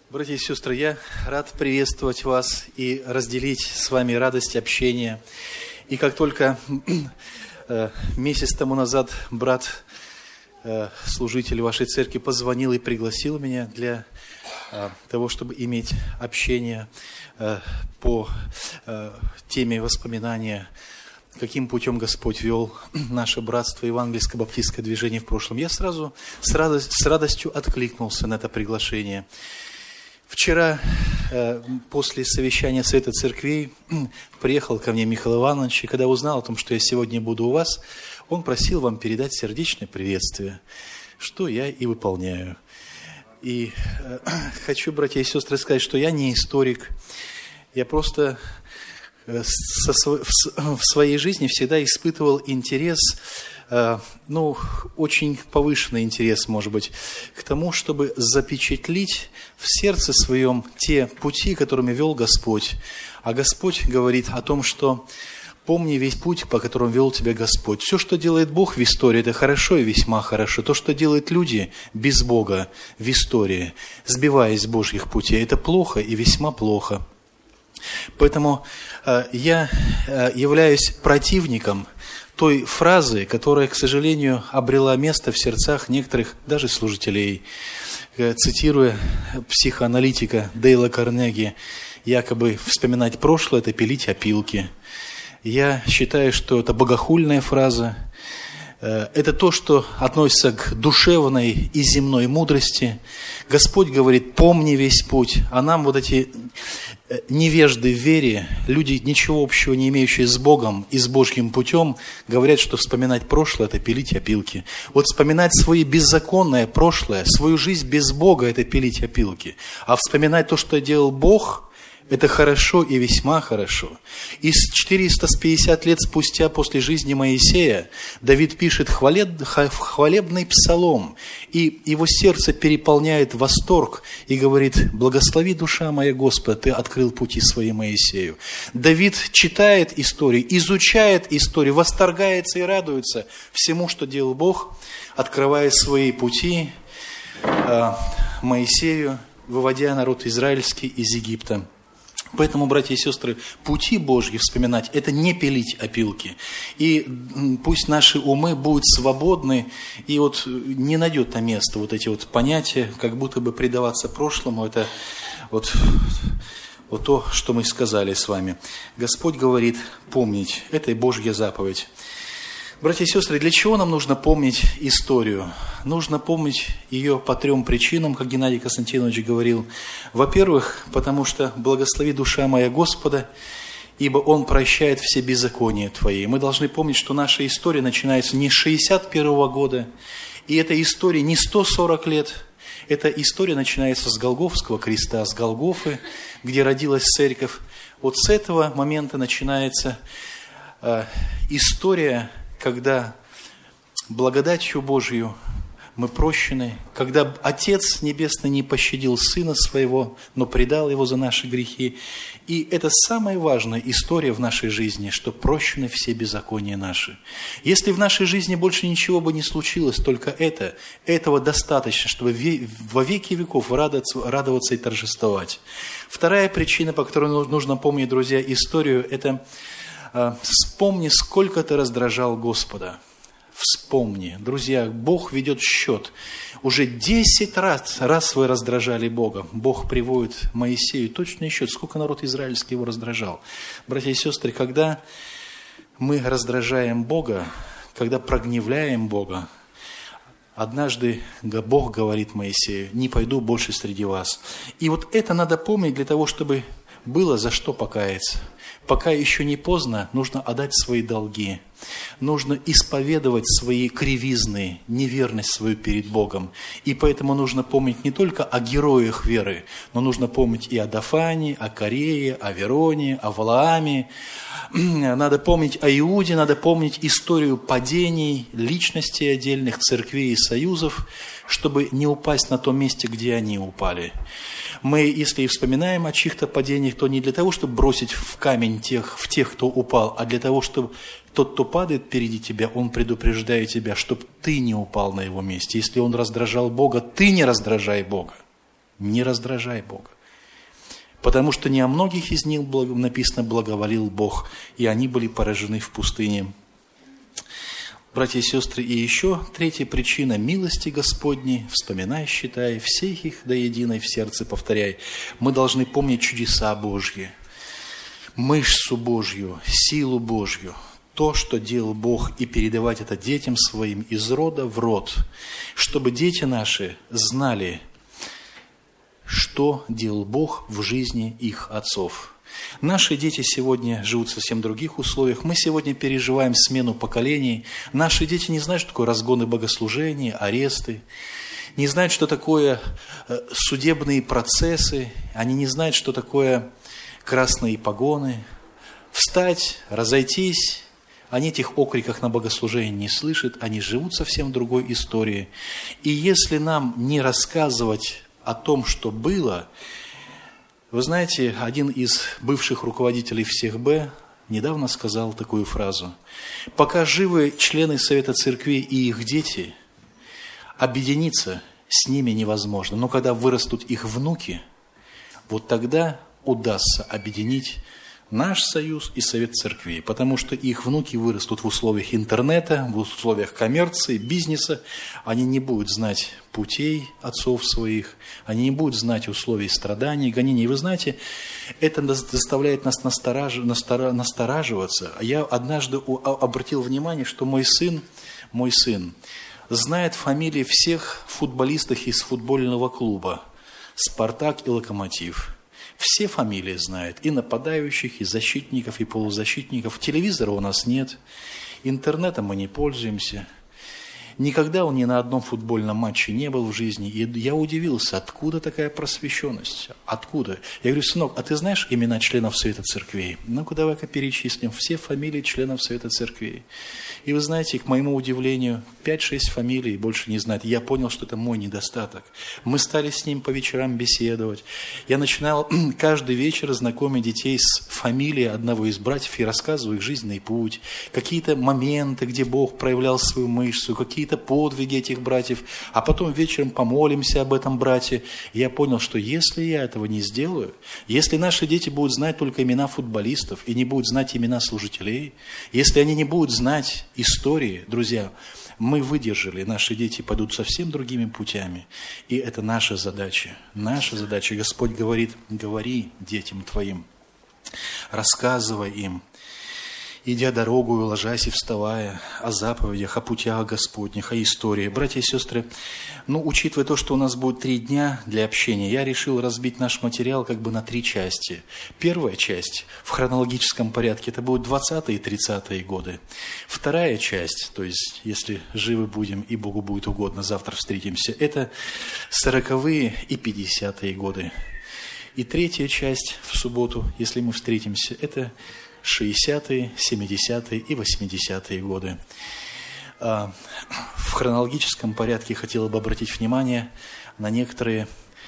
Братья и сестры, я рад приветствовать вас и разделить с вами радость общения. И как только месяц тому назад брат, служитель вашей церкви, позвонил и пригласил меня для того, чтобы иметь общение по теме воспоминания, каким путем Господь вел наше братство евангельско-баптистское движение в прошлом, я сразу с радостью откликнулся на это приглашение. Вчера, после совещания Совета Церквей, приехал ко мне Михаил Иванович, и когда узнал о том, что я сегодня буду у вас, он просил вам передать сердечное приветствие, что я и выполняю. И хочу, братья и сестры, сказать, что я не историк, я просто в своей жизни всегда испытывал интерес, очень повышенный интерес, может быть, к тому, чтобы запечатлить в сердце своем те пути, которыми вел Господь. А Господь говорит о том, что помни весь путь, по которому вел тебя Господь. Все, что делает Бог в истории, это хорошо и весьма хорошо. То, что делают люди без Бога в истории, сбиваясь с Божьих путей, это плохо и весьма плохо. Поэтому я являюсь противником той фразы, которая, к сожалению, обрела место в сердцах некоторых даже служителей. Цитируя психоаналитика Дейла Карнеги, якобы вспоминать прошлое – это пилить опилки. Я считаю, что это богохульная фраза. Это то, что относится к душевной и земной мудрости. Господь говорит: помни весь путь. А нам вот эти невежды в вере, люди, ничего общего не имеющие с Богом и с Божьим путем, говорят, что вспоминать прошлое – это пилить опилки. Вот вспоминать свое беззаконное прошлое, свою жизнь без Бога – это пилить опилки. А вспоминать то, что делал Бог – это хорошо и весьма хорошо. И 450 лет спустя после жизни Моисея Давид пишет хвалебный псалом, и его сердце переполняет восторг и говорит: «Благослови, душа моя, Господа, Ты открыл пути свои Моисею». Давид читает историю, изучает историю, восторгается и радуется всему, что делал Бог, открывая свои пути Моисею, выводя народ израильский из Египта. Поэтому, братья и сестры, пути Божьи вспоминать – это не пилить опилки. И пусть наши умы будут свободны, и вот не найдет на место вот эти вот понятия, как будто бы предаваться прошлому – это вот то, что мы сказали с вами. Господь говорит помнить – это и Божья заповедь. Братья и сестры, для чего нам нужно помнить историю? Нужно помнить ее по 3 причинам, как Геннадий Константинович говорил. Во-первых, потому что «благослови, душа моя, Господа, ибо Он прощает все беззакония твои». Мы должны помнить, что наша история начинается не с 61-го года, и эта история не 140 лет. Эта история начинается с Голгофского креста, с Голгофы, где родилась церковь. Вот с этого момента начинается история, когда благодатью Божию мы прощены, когда Отец Небесный не пощадил Сына Своего, но предал Его за наши грехи. И это самая важная история в нашей жизни, что прощены все беззакония наши. Если в нашей жизни больше ничего бы не случилось, только этого достаточно, чтобы во веки веков радоваться и торжествовать. Вторая причина, по которой нужно помнить, друзья, историю, это вспомни, сколько ты раздражал Господа. Вспомни. Друзья, Бог ведет счет. Уже 10 раз вы раздражали Бога. Бог приводит Моисею точный счет, сколько народ израильский его раздражал. Братья и сестры, когда мы раздражаем Бога, когда прогневляем Бога, однажды Бог говорит Моисею: «Не пойду больше среди вас». И вот это надо помнить для того, чтобы было за что покаяться. Пока еще не поздно, нужно отдать свои долги. Нужно исповедовать свои кривизны, неверность свою перед Богом. И поэтому нужно помнить не только о героях веры, но нужно помнить и о Дафане, о Корее, о Вероне, о Валааме. Надо помнить о Иуде, надо помнить историю падений, личностей отдельных, церквей и союзов, чтобы не упасть на том месте, где они упали. Мы, если вспоминаем о чьих-то падениях, то не для того, чтобы бросить в камень тех, кто упал, а для того, чтобы тот, кто падает впереди тебя, он предупреждает тебя, чтобы ты не упал на его месте. Если он раздражал Бога, ты не раздражай Бога. Не раздражай Бога. Потому что не о многих из них написано «благоволил Бог», и они были поражены в пустыне. Братья и сестры, и еще третья причина – милости Господней, вспоминай, считай, всех их до единой в сердце повторяй. Мы должны помнить чудеса Божьи, мышцу Божью, силу Божью, то, что делал Бог, и передавать это детям своим из рода в род, чтобы дети наши знали, что делал Бог в жизни их отцов. Наши дети сегодня живут в совсем других условиях. Мы сегодня переживаем смену поколений. Наши дети не знают, что такое разгоны богослужения, аресты. Не знают, что такое судебные процессы. Они не знают, что такое красные погоны. Встать, разойтись. Они этих окриков на богослужение не слышат. Они живут совсем в другой истории. И если нам не рассказывать о том, что было... Вы знаете, один из бывших руководителей всех Б недавно сказал такую фразу. Пока живы члены Совета Церквей и их дети, объединиться с ними невозможно. Но когда вырастут их внуки, вот тогда удастся объединить наш союз и Совет Церквей, потому что их внуки вырастут в условиях интернета, в условиях коммерции, бизнеса. Они не будут знать путей отцов своих, они не будут знать условий страданий, гонений. И вы знаете, это заставляет нас настораживаться. Я однажды обратил внимание, что мой сын знает фамилии всех футболистов из футбольного клуба «Спартак» и «Локомотив». Все фамилии знает, и нападающих, и защитников, и полузащитников. Телевизора у нас нет, интернетом мы не пользуемся. Никогда он ни на одном футбольном матче не был в жизни. И я удивился, откуда такая просвещенность? Откуда? Я говорю, сынок, а ты знаешь имена членов Совета Церквей? Ну-ка, давай-ка перечислим все фамилии членов Совета Церквей. И вы знаете, к моему удивлению, 5-6 фамилий больше не знает. Я понял, что это мой недостаток. Мы стали с ним по вечерам беседовать. Я начинал каждый вечер знакомить детей с фамилией одного из братьев и рассказываю их жизненный путь. Какие-то моменты, где Бог проявлял свою мышцу, какие-то подвиги этих братьев. А потом вечером помолимся об этом брате. И я понял, что если я этого не сделаю, если наши дети будут знать только имена футболистов и не будут знать имена служителей, если они не будут знать истории, друзья, мы выдержали, наши дети пойдут совсем другими путями. И это наша задача. Наша задача. Господь говорит, говори детям твоим, рассказывай им, идя дорогу, ложась и вставая, о заповедях, о путях Господних, о истории. Братья и сестры, учитывая то, что у нас будет 3 дня для общения, я решил разбить наш материал как бы на 3 части. Первая часть в хронологическом порядке, это будут 20-е и 30-е годы. Вторая часть, то есть, если живы будем и Богу будет угодно, завтра встретимся, это 40-е и 50-е годы. И третья часть в субботу, если мы встретимся, это 60-е, 70-е и 80-е годы. В хронологическом порядке хотел бы обратить внимание на некоторые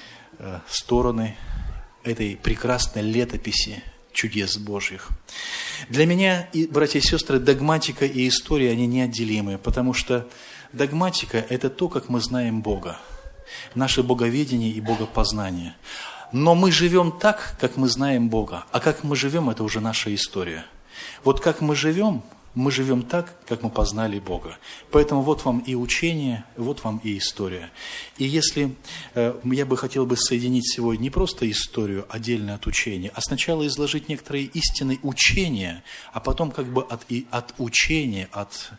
стороны этой прекрасной летописи чудес Божьих. Для меня, братья и сестры, догматика и история, они неотделимы, потому что догматика – это то, как мы знаем Бога, наше боговедение и богопознание. Но мы живем так, как мы знаем Бога. А как мы живем, это уже наша история. Вот как мы живем так, как мы познали Бога. Поэтому вот вам и учение, вот вам и история. И если я бы хотел соединить сегодня не просто историю отдельно от учения, а сначала изложить некоторые истины учения, а потом как бы от учения, от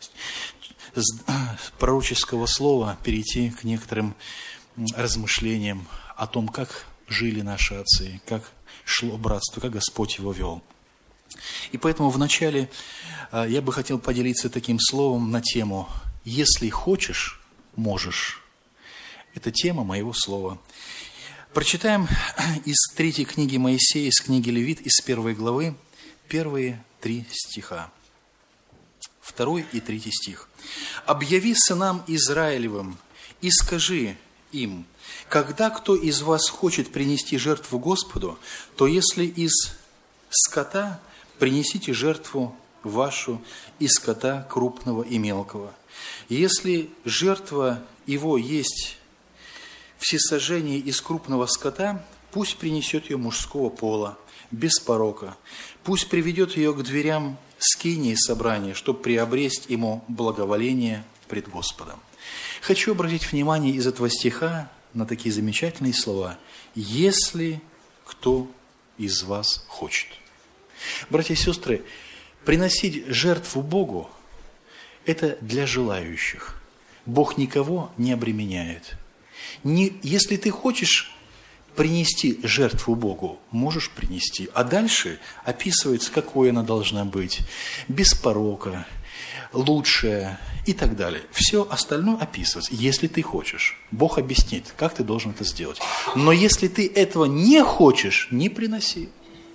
пророческого слова перейти к некоторым размышлениям о том, как жили наши отцы, как шло братство, как Господь его вел. И поэтому вначале я бы хотел поделиться таким словом на тему «Если хочешь, можешь». Это тема моего слова. Прочитаем из 3 книги Моисея, из книги Левит, из 1 главы, первые 3 стиха. 2 и 3 стих. «Объяви сынам Израилевым и скажи им, когда кто из вас хочет принести жертву Господу, то если из скота, принесите жертву вашу из скота крупного и мелкого. Если жертва его есть всесожжение из крупного скота, пусть принесет ее мужского пола, без порока. Пусть приведет ее к дверям скинии собрания, чтобы приобресть ему благоволение пред Господом. Хочу обратить внимание из этого стиха на такие замечательные слова. «Если кто из вас хочет». Братья и сестры, приносить жертву Богу – это для желающих. Бог никого не обременяет. Если ты хочешь принести жертву Богу, можешь принести. А дальше описывается, какой она должна быть. Без порока, лучшая и так далее. Все остальное описывается, если ты хочешь. Бог объяснит, как ты должен это сделать. Но если ты этого не хочешь, не приноси.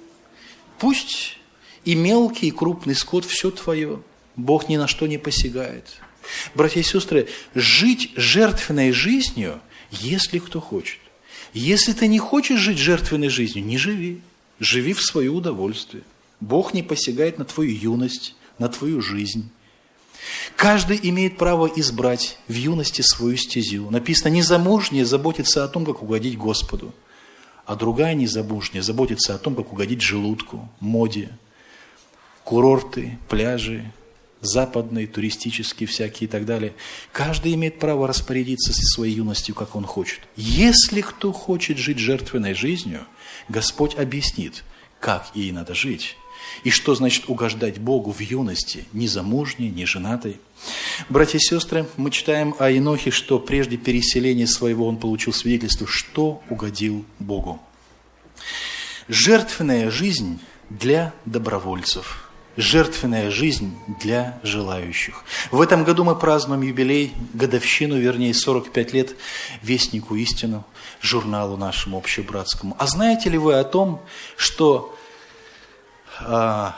Пусть и мелкий, и крупный скот, все твое. Бог ни на что не посягает. Братья и сестры, жить жертвенной жизнью, если кто хочет. Если ты не хочешь жить жертвенной жизнью, не живи. Живи в свое удовольствие. Бог не посягает на твою юность, на твою жизнь. Каждый имеет право избрать в юности свою стезю. Написано, незамужняя заботится о том, как угодить Господу, а другая незамужняя заботится о том, как угодить желудку, моде, курорты, пляжи, западные, туристические всякие и так далее. Каждый имеет право распорядиться со своей юностью, как он хочет. Если кто хочет жить жертвенной жизнью, Господь объяснит, как ей надо жить. И что значит угождать Богу в юности, не замужней, не женатой. Братья и сестры, мы читаем о Енохе, что прежде переселения своего он получил свидетельство, что угодил Богу. Жертвенная жизнь для добровольцев. Жертвенная жизнь для желающих. В этом году мы празднуем юбилей, годовщину, вернее, 45 лет Вестнику истину, журналу нашему общебратскому. А знаете ли вы о том, что в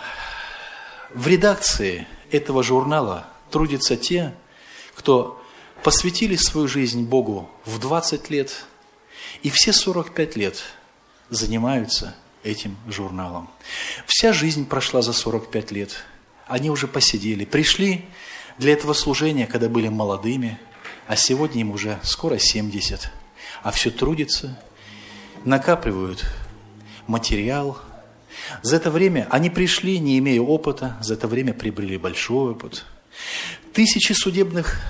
редакции этого журнала трудятся те, кто посвятили свою жизнь Богу в 20 лет, и все 45 лет занимаются этим журналом. Вся жизнь прошла за 45 лет. Они уже посидели, пришли для этого служения, когда были молодыми, а сегодня им уже скоро 70. А все трудятся, накапливают материал. За это время они пришли, не имея опыта, за это время приобрели большой опыт. Тысячи судебных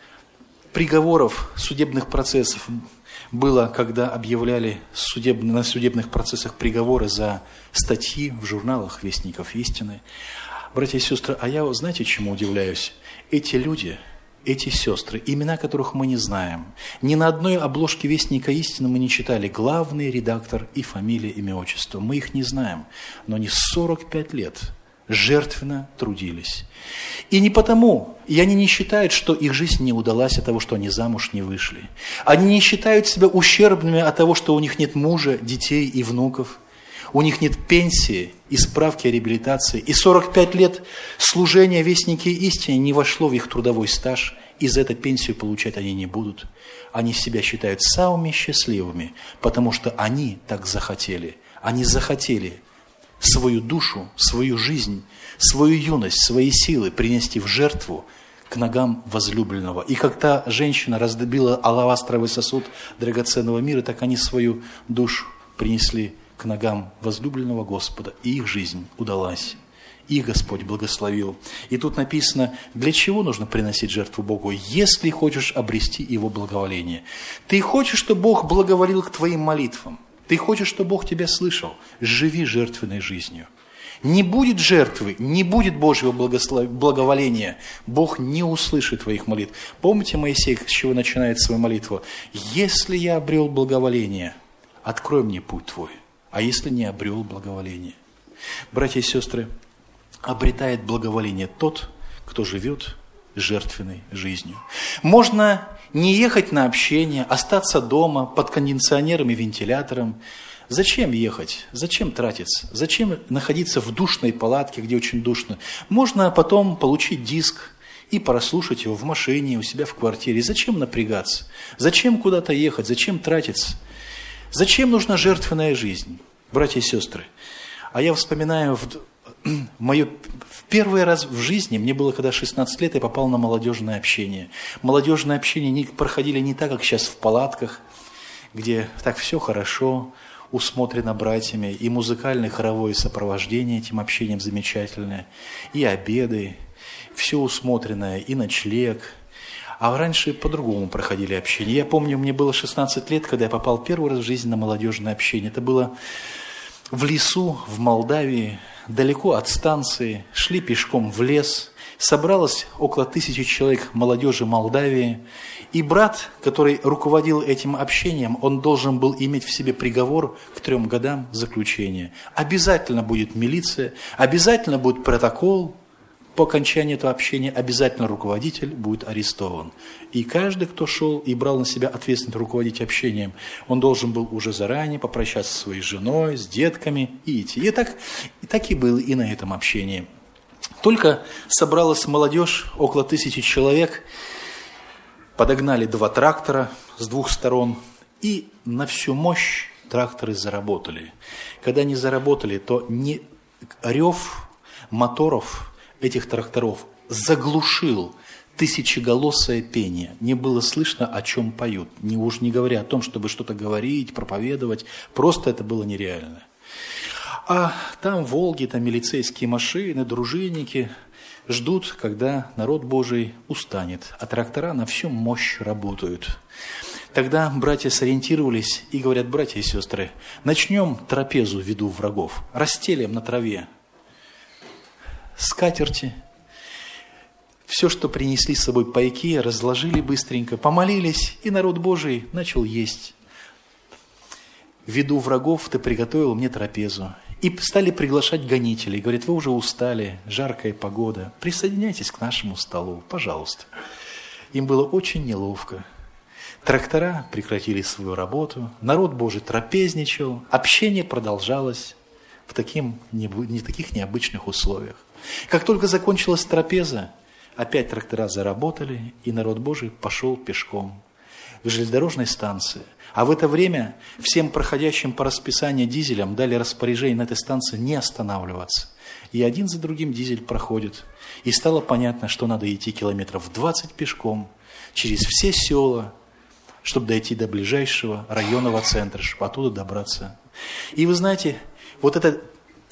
приговоров, судебных процессов было, когда объявляли на судебных процессах приговоры за статьи в журналах Вестников истины. Братья и сестры, а я, знаете, чему удивляюсь? Эти люди, эти сестры, имена которых мы не знаем, ни на одной обложке Вестника истины мы не читали главный редактор и фамилия, имя, отчество. Мы их не знаем, но они 45 лет жертвенно трудились. И не потому, и они не считают, что их жизнь не удалась от того, что они замуж не вышли. Они не считают себя ущербными от того, что у них нет мужа, детей и внуков. У них нет пенсии и справки о реабилитации. И 45 лет служения Вестники истины не вошло в их трудовой стаж, и за это пенсию получать они не будут. Они себя считают самыми счастливыми, потому что они так захотели. Они захотели свою душу, свою жизнь, свою юность, свои силы принести в жертву к ногам возлюбленного. И как та женщина раздобила алавастровый сосуд драгоценного мира, так они свою душу принесли к ногам возлюбленного Господа, и их жизнь удалась. И Господь благословил. И тут написано, для чего нужно приносить жертву Богу, если хочешь обрести Его благоволение. Ты хочешь, чтобы Бог благоволил к твоим молитвам. Ты хочешь, чтобы Бог тебя слышал? Живи жертвенной жизнью. Не будет жертвы, не будет Божьего благоволения. Бог не услышит твоих молитв. Помните, Моисей, с чего начинает свою молитву? «Если я обрел благоволение, открой мне путь твой». А если не обрел благоволение? Братья и сестры, обретает благоволение тот, кто живет жертвенной жизнью. Можно не ехать на общение, остаться дома под кондиционером и вентилятором. Зачем ехать? Зачем тратиться? Зачем находиться в душной палатке, где очень душно? Можно потом получить диск и прослушать его в машине, у себя в квартире. Зачем напрягаться? Зачем куда-то ехать? Зачем тратиться? Зачем нужна жертвенная жизнь? Братья и сестры, а я вспоминаю в первый раз в жизни, мне было когда 16 лет, я попал на молодежное общение. Молодежное общение проходили не так, как сейчас в палатках. где так все хорошо, усмотрено братьями, и музыкальное хоровое сопровождение этим общением замечательное, и обеды, все усмотренное, и ночлег. А раньше по-другому проходили общения. Я помню, мне было 16 лет, когда я попал первый раз в жизни на молодежное общение. Это было в лесу, в Молдавии, далеко от станции, шли пешком в лес. Собралось около 1000 человек молодежи Молдавии. И брат, который руководил этим общением, он должен был иметь в себе приговор к 3 годам заключения. Обязательно будет милиция, обязательно будет протокол. По окончании этого общения обязательно руководитель будет арестован. И каждый, кто шел и брал на себя ответственность руководить общением, он должен был уже заранее попрощаться со своей женой, с детками и идти. И так и было и на этом общении. Только собралась молодежь, около 1000 человек, подогнали 2 трактора с 2 сторон, и на всю мощь тракторы заработали. Когда они заработали, то рев моторов этих тракторов заглушил тысячеголосое пение. Не было слышно, о чем поют. Уж не говоря о том, чтобы что-то говорить, проповедовать. Просто это было нереально. А там Волги, там милицейские машины, дружинники ждут, когда народ Божий устанет. А трактора на всю мощь работают. Тогда братья сориентировались и говорят: братья и сестры, начнем трапезу в виду врагов. Расстелим на траве скатерти, все, что принесли с собой пайки, разложили быстренько, помолились, и народ Божий начал есть. В виду врагов ты приготовил мне трапезу. И стали приглашать гонителей. Говорят: вы уже устали, жаркая погода, присоединяйтесь к нашему столу, пожалуйста. Им было очень неловко. Трактора прекратили свою работу, народ Божий трапезничал, общение продолжалось в таких необычных условиях. Как только закончилась трапеза, опять трактора заработали, и народ Божий пошел пешком к железнодорожной станции. А в это время всем проходящим по расписанию дизелям дали распоряжение на этой станции не останавливаться. И один за другим дизель проходит. И стало понятно, что надо идти километров 20 пешком через все села, чтобы дойти до ближайшего районного центра, чтобы оттуда добраться. И вы знаете, вот эта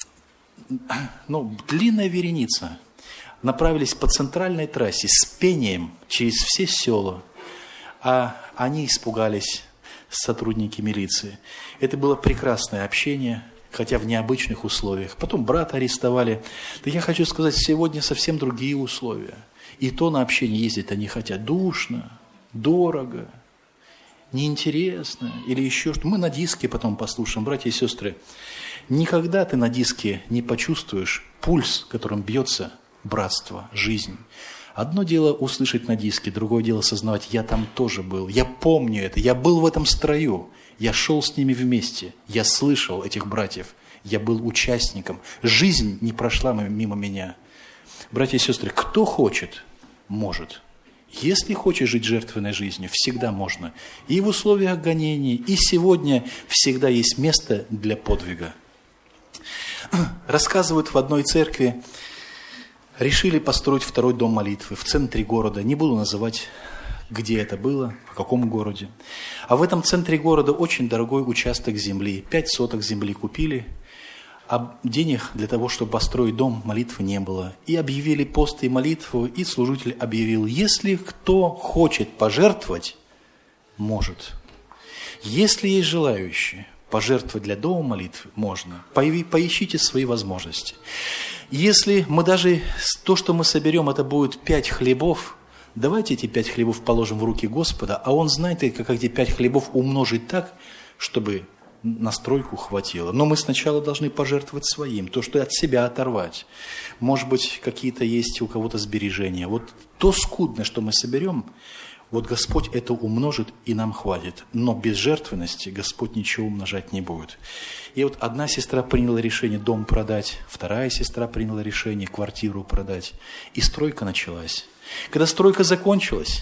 длинная вереница направились по центральной трассе с пением через все села, а они испугались, сотрудники милиции. Это было прекрасное общение, хотя в необычных условиях. Потом брата арестовали. Да я хочу сказать, сегодня совсем другие условия. И то на общение ездить они хотят душно, дорого, неинтересно или еще что-то. Мы на диске потом послушаем, братья и сестры. Никогда ты на диске не почувствуешь пульс, которым бьется братство, жизнь. Одно дело услышать на диске, другое дело осознавать: я там тоже был, я помню это, я был в этом строю, я шел с ними вместе, я слышал этих братьев, я был участником, жизнь не прошла мимо меня. Братья и сестры, кто хочет, может. Если хочешь жить жертвенной жизнью, всегда можно. И в условиях гонений, и сегодня всегда есть место для подвига. Рассказывают, в одной церкви решили построить 2-й дом молитвы в центре города. Не буду называть, где это было, в каком городе. А в этом центре города очень дорогой участок земли. 5 соток земли купили, а денег для того, чтобы построить дом молитвы, не было. И объявили пост и молитву, и служитель объявил: если кто хочет пожертвовать, может. Если есть желающие пожертвовать для дома молитвы, можно. Поищите свои возможности. Если мы даже то, что мы соберем, это будет 5 хлебов, давайте эти 5 хлебов положим в руки Господа, а Он знает, как эти 5 хлебов умножить так, чтобы на стройку хватило. Но мы сначала должны пожертвовать своим, то, что от себя оторвать. Может быть, какие-то есть у кого-то сбережения. Вот то скудное, что мы соберем, вот Господь это умножит, и нам хватит. Но без жертвенности Господь ничего умножать не будет. И вот одна сестра приняла решение дом продать, вторая сестра приняла решение квартиру продать. И стройка началась. Когда стройка закончилась,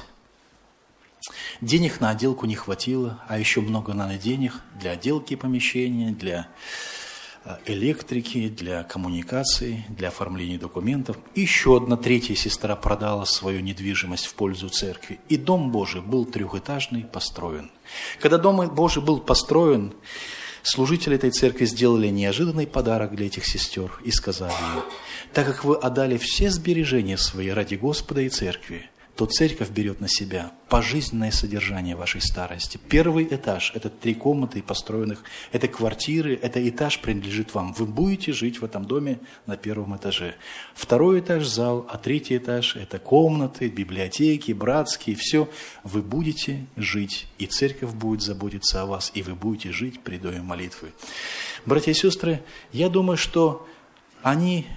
денег на отделку не хватило, а еще много надо денег для отделки помещения, для электрики, для коммуникаций, для оформления документов. И еще одна третья сестра продала свою недвижимость в пользу церкви. И Дом Божий был трехэтажный, построен. Когда Дом Божий был построен, служители этой церкви сделали неожиданный подарок для этих сестер и сказали им: так как вы отдали все сбережения свои ради Господа и церкви, то церковь берет на себя пожизненное содержание вашей старости. Первый этаж – это 3 комнаты построенных, это квартиры, это этаж принадлежит вам. Вы будете жить в этом доме на 1 этаже. 2 этаж – зал, а 3 этаж – это комнаты, библиотеки, братские, все. Вы будете жить, и церковь будет заботиться о вас, и вы будете жить при доме молитвы. Братья и сестры, я думаю, что они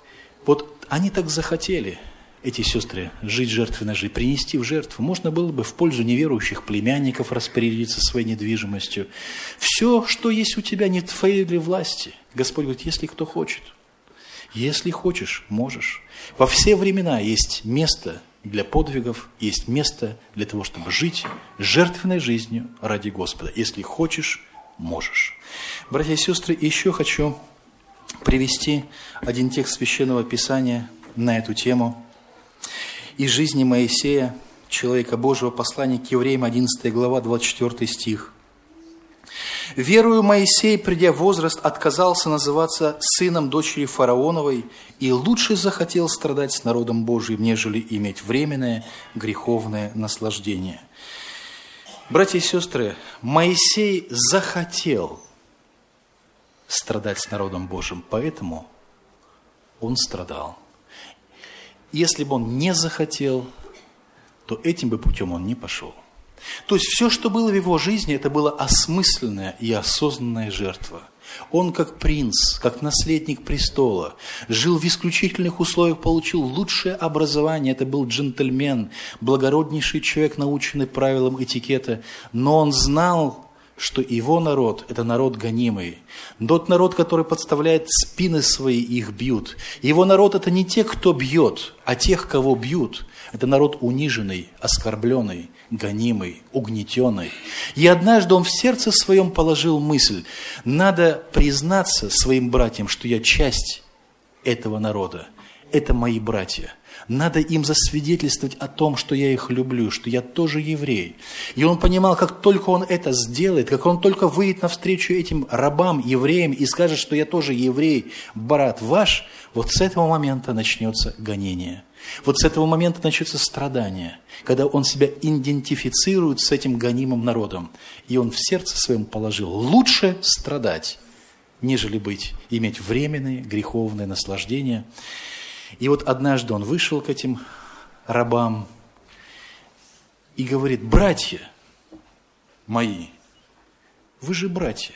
так захотели, эти сестры, жить жертвенной жизнью, принести в жертву. Можно было бы в пользу неверующих племянников распорядиться своей недвижимостью. Все, что есть у тебя, не в твоей ли власти. Господь говорит: если кто хочет, если хочешь, можешь. Во все времена есть место для подвигов, есть место для того, чтобы жить жертвенной жизнью ради Господа. Если хочешь, можешь. Братья и сестры, еще хочу привести один текст Священного Писания на эту тему. Из жизни Моисея, человека Божьего, послание к Евреям, 11 глава, 24 стих. «Верую Моисей, придя в возраст, отказался называться сыном дочери фараоновой и лучше захотел страдать с народом Божиим, нежели иметь временное греховное наслаждение». Братья и сестры, Моисей захотел страдать с народом Божиим, поэтому он страдал. Если бы он не захотел, то этим бы путем он не пошел. То есть все, что было в его жизни, это была осмысленная и осознанная жертва. Он как принц, как наследник престола, жил в исключительных условиях, получил лучшее образование. Это был джентльмен, благороднейший человек, наученный правилам этикета. Но он знал, что его народ – это народ гонимый. Тот народ, который подставляет спины свои, их бьют. Его народ – это не те, кто бьет, а тех, кого бьют. Это народ униженный, оскорбленный, гонимый, угнетенный. И однажды он в сердце своем положил мысль: надо признаться своим братьям, что я часть этого народа. Это мои братья. Надо им засвидетельствовать о том, что я их люблю, что я тоже еврей. И он понимал, как только он это сделает, как он только выйдет навстречу этим рабам, евреям и скажет, что я тоже еврей, брат ваш, вот с этого момента начнется гонение. Вот с этого момента начнется страдание, когда он себя идентифицирует с этим гонимым народом. И он в сердце своем положил: лучше страдать, нежели иметь временные греховные наслаждения. И вот однажды он вышел к этим рабам и говорит: братья мои, вы же братья,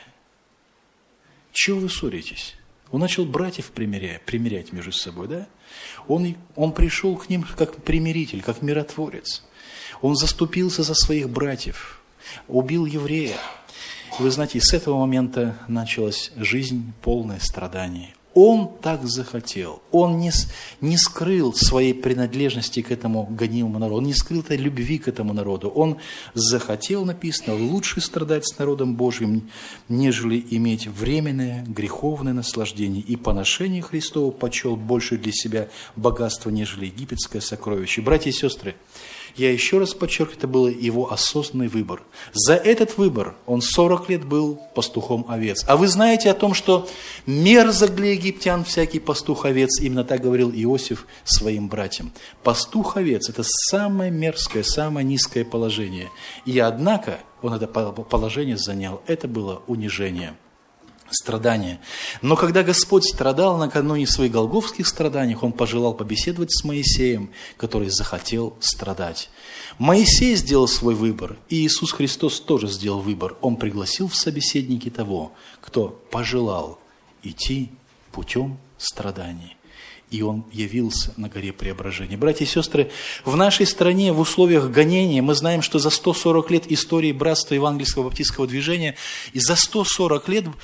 чего вы ссоритесь? Он начал братьев примирять между собой, да? Он пришел к ним как примиритель, как миротворец. Он заступился за своих братьев, убил еврея. И вы знаете, с этого момента началась жизнь, полная страданий. Он так захотел. Он не скрыл своей принадлежности к этому гонимому народу. Он не скрыл этой любви к этому народу. Он захотел, написано, лучше страдать с народом Божьим, нежели иметь временное греховное наслаждение. И поношение Христово почел больше для себя богатство, нежели египетское сокровище. Братья и сестры, я еще раз подчеркиваю, это был его осознанный выбор. За этот выбор он 40 лет был пастухом овец. А вы знаете о том, что мерзок для египтян всякий пастух овец, именно так говорил Иосиф своим братьям. Пастух овец – это самое мерзкое, самое низкое положение. И однако он это положение занял. Это было унижение. Страдания. Но когда Господь страдал накануне своих голгофских страданий, Он пожелал побеседовать с Моисеем, который захотел страдать. Моисей сделал свой выбор, и Иисус Христос тоже сделал выбор. Он пригласил в собеседники того, кто пожелал идти путем страданий. И Он явился на горе Преображения. Братья и сестры, в нашей стране в условиях гонения мы знаем, что за 140 лет истории братства евангельского баптистского движения, и за 140 лет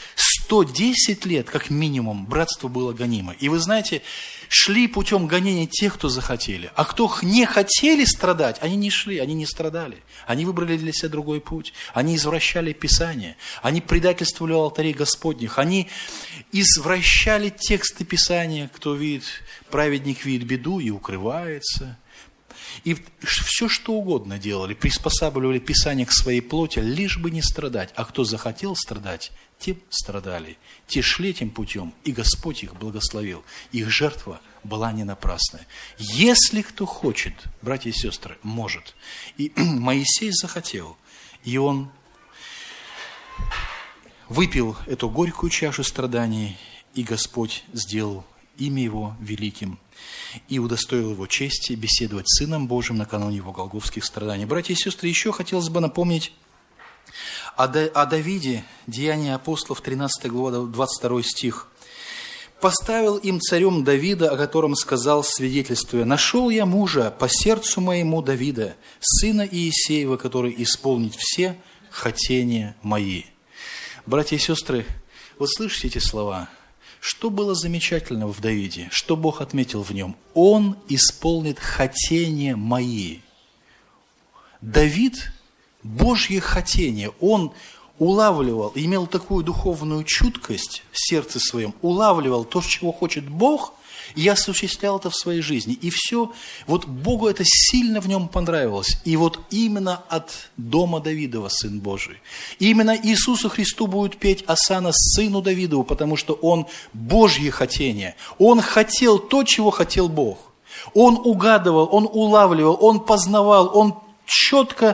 110 лет, как минимум, братство было гонимо. И вы знаете, шли путем гонения те, кто захотели. А кто не хотели страдать, они не шли, они не страдали. Они выбрали для себя другой путь. Они извращали Писание. Они предательствовали алтарей Господних. Они извращали тексты Писания. Кто видит, праведник видит беду и укрывается. И все, что угодно делали, приспосабливали Писание к своей плоти, лишь бы не страдать. А кто захотел страдать, те страдали. Те шли этим путем, и Господь их благословил. Их жертва была не напрасная. Если кто хочет, братья и сестры, может. И Моисей захотел, и он выпил эту горькую чашу страданий, и Господь сделал имя его великим и удостоил его чести беседовать с Сыном Божьим накануне его голгофских страданий. Братья и сестры, еще хотелось бы напомнить о Давиде, Деяния апостолов, 13 глава, 22 стих. «Поставил им царем Давида, о котором сказал, свидетельствуя: нашел я мужа по сердцу моему Давида, сына Иисеева, который исполнит все хотения мои». Братья и сестры, вот слышите эти слова? Что было замечательного в Давиде? Что Бог отметил в нем? Он исполнит хотения мои. Давид – Божье хотение. Он улавливал, имел такую духовную чуткость в сердце своем, улавливал то, чего хочет Бог, и осуществлял это в своей жизни. И все, вот Богу это сильно в нем понравилось. И вот именно от дома Давидова, Сын Божий. Именно Иисусу Христу будет петь осанна Сыну Давидову, потому что Он Божье хотение. Он хотел то, чего хотел Бог. Он угадывал, Он улавливал, Он познавал, Он четко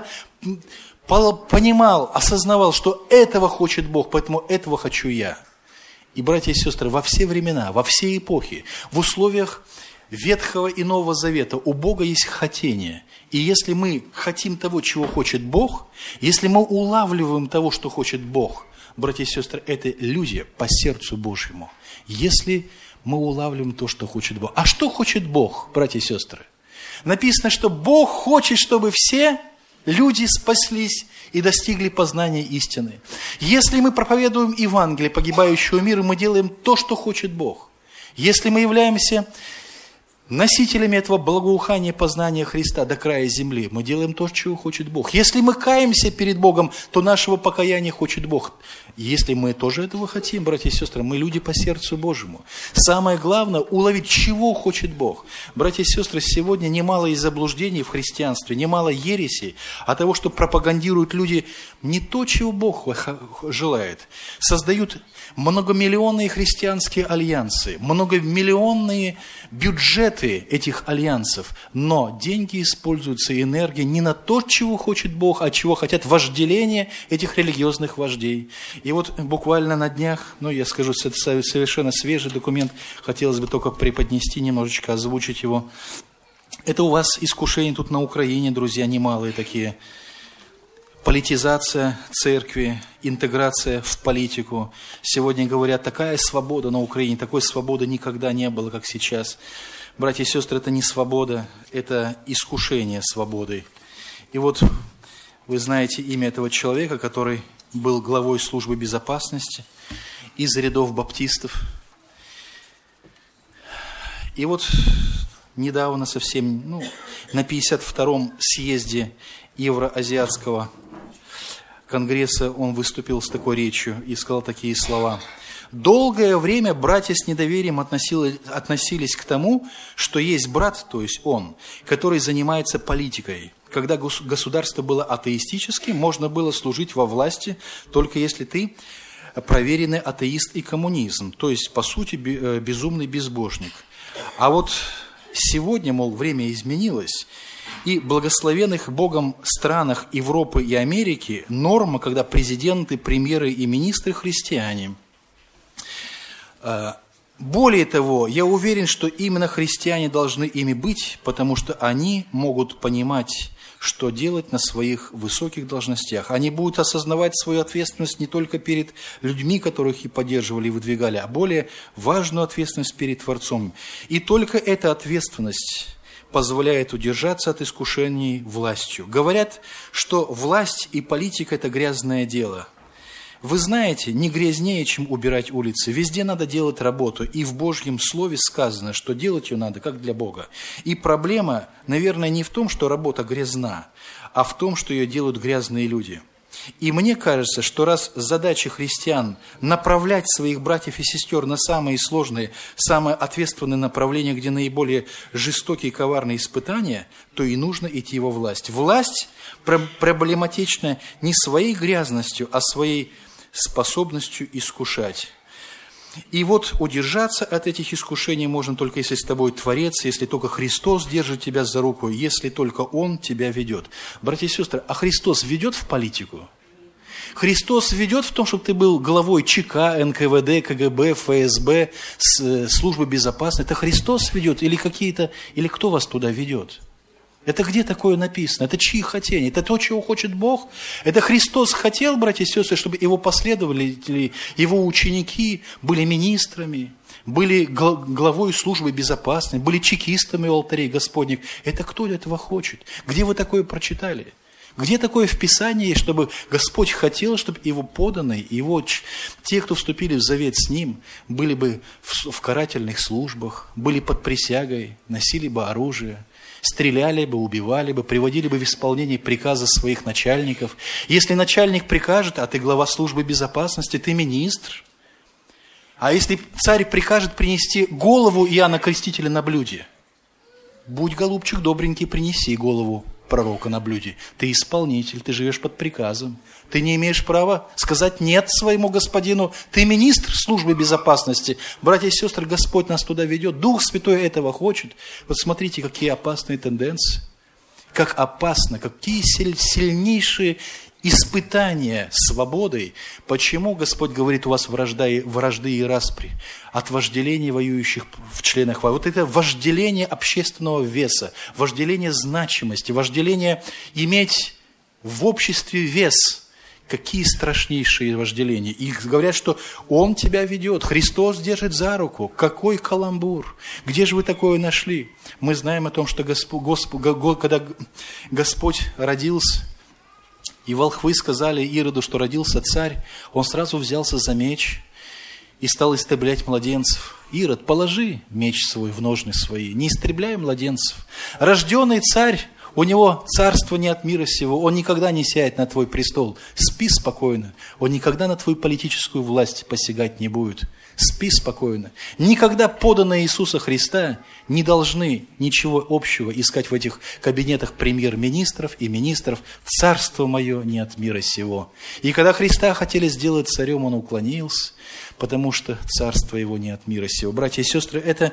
понимал, осознавал, что этого хочет Бог, поэтому этого хочу я. И, братья и сестры, во все времена, во все эпохи, в условиях Ветхого и Нового Завета у Бога есть хотение. И если мы хотим того, чего хочет Бог, если мы улавливаем того, что хочет Бог, братья и сестры, это иллюзия по сердцу Божьему. Если мы улавливаем то, что хочет Бог. А что хочет Бог, братья и сестры? Написано, что Бог хочет, чтобы все люди спаслись и достигли познания истины. Если мы проповедуем Евангелие погибающего мира, мы делаем то, что хочет Бог. Если мы являемся носителями этого благоухания познания Христа до края земли, мы делаем то, чего хочет Бог. Если мы каемся перед Богом, то нашего покаяния хочет Бог. Если мы тоже этого хотим, братья и сестры, мы люди по сердцу Божьему. Самое главное – уловить, чего хочет Бог. Братья и сестры, сегодня немало и заблуждений в христианстве, немало ересей от того, что пропагандируют люди не то, чего Бог желает. Создают многомиллионные христианские альянсы, многомиллионные бюджеты этих альянсов, но деньги используются и энергия не на то, чего хочет Бог, а чего хотят вожделения этих религиозных вождей. И вот буквально на днях, я скажу, это совершенно свежий документ, хотелось бы только преподнести, немножечко озвучить его. Это у вас искушения тут на Украине, друзья, немалые такие. Политизация церкви, интеграция в политику. Сегодня говорят, такая свобода на Украине, такой свободы никогда не было, как сейчас. Братья и сестры, это не свобода, это искушение свободой. И вот вы знаете имя этого человека, который был главой службы безопасности из рядов баптистов. И вот недавно совсем, на 52-м съезде Евроазиатского конгресса он выступил с такой речью и сказал такие слова. «Долгое время братья с недоверием относились к тому, что есть брат, то есть он, который занимается политикой. Когда государство было атеистическим, можно было служить во власти, только если ты проверенный атеист и коммунизм, то есть, по сути, безумный безбожник. А вот сегодня, время изменилось, и в благословенных Богом странах Европы и Америки норма, когда президенты, премьеры и министры христиане. Более того, я уверен, что именно христиане должны ими быть, потому что они могут понимать, что делать на своих высоких должностях. Они будут осознавать свою ответственность не только перед людьми, которых и поддерживали и выдвигали, а более важную ответственность перед Творцом. И только эта ответственность позволяет удержаться от искушений властью. Говорят, что власть и политика – это грязное дело. Вы знаете, не грязнее, чем убирать улицы. Везде надо делать работу. И в Божьем Слове сказано, что делать ее надо, как для Бога. И проблема, наверное, не в том, что работа грязна, а в том, что ее делают грязные люди. И мне кажется, что раз задача христиан направлять своих братьев и сестер на самые сложные, самые ответственные направления, где наиболее жестокие и коварные испытания, то и нужно идти во власть. Власть проблематична не своей грязностью, а своей способностью искушать. И вот удержаться от этих искушений можно только если с тобой Творец, если только Христос держит тебя за руку, если только Он тебя ведет. Братья и сестры, а Христос ведет в политику? Христос ведет в том, чтобы ты был главой ЧК, НКВД, КГБ, ФСБ, службы безопасности. Это Христос ведет или кто вас туда ведет? Это где такое написано? Это чьи хотения? Это то, чего хочет Бог? Это Христос хотел, братья и сестры, чтобы Его последователи, Его ученики были министрами, были главой службы безопасности, были чекистами у алтарей Господних. Это кто этого хочет? Где вы такое прочитали? Где такое в Писании, чтобы Господь хотел, чтобы Его подданные, те, кто вступили в завет с Ним, были бы в карательных службах, были под присягой, носили бы оружие, стреляли бы, убивали бы, приводили бы в исполнение приказа своих начальников. Если начальник прикажет, а ты глава службы безопасности, ты министр. А если царь прикажет принести голову Иоанна Крестителя на блюде, будь, голубчик, добренький, принеси голову пророка на блюде. Ты исполнитель, ты живешь под приказом. Ты не имеешь права сказать «нет» своему господину. Ты министр службы безопасности. Братья и сестры, Господь нас туда ведет. Дух Святой этого хочет. Вот смотрите, какие опасные тенденции. Как опасно, какие сильнейшие испытания свободой. Почему Господь говорит, у вас вражды и распри? От вожделения воюющих в членах. Вот это вожделение общественного веса, вожделение значимости, вожделение иметь в обществе вес. Какие страшнейшие вожделения. И говорят, что Он тебя ведет, Христос держит за руку. Какой каламбур! Где же вы такое нашли? Мы знаем о том, что когда Господь родился, и волхвы сказали Ироду, что родился царь, он сразу взялся за меч и стал истреблять младенцев. Ирод, положи меч свой в ножны свои, не истребляй младенцев. Рожденный царь, у него царство не от мира сего, он никогда не сядет на твой престол. Спи спокойно, он никогда на твою политическую власть посягать не будет. Спи спокойно. Никогда подданные Иисуса Христа не должны ничего общего искать в этих кабинетах премьер-министров и министров. Царство мое не от мира сего. И когда Христа хотели сделать царем, он уклонился, потому что царство его не от мира сего. Братья и сестры, это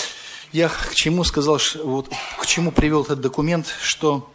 я к чему сказал, вот, к чему привел этот документ, что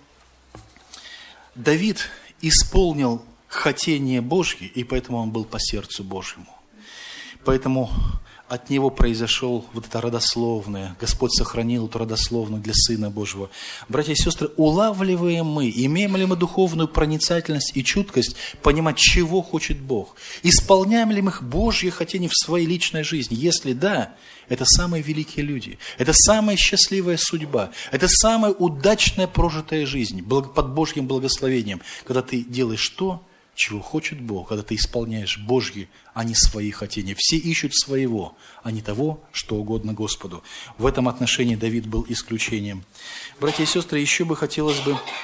Давид исполнил хотение Божье, и поэтому он был по сердцу Божьему. Поэтому от него произошел вот это родословное. Господь сохранил эту родословную для Сына Божьего. Братья и сестры, улавливаем мы, имеем ли мы духовную проницательность и чуткость, понимать, чего хочет Бог? Исполняем ли мы Божье хотение в своей личной жизни? Если да, это самые великие люди. Это самая счастливая судьба. Это самая удачная прожитая жизнь под Божьим благословением. Когда ты делаешь то, чего хочет Бог, когда ты исполняешь Божьи, а не свои хотения. Все ищут своего, а не того, что угодно Господу. В этом отношении Давид был исключением. Братья и сестры, еще хотелось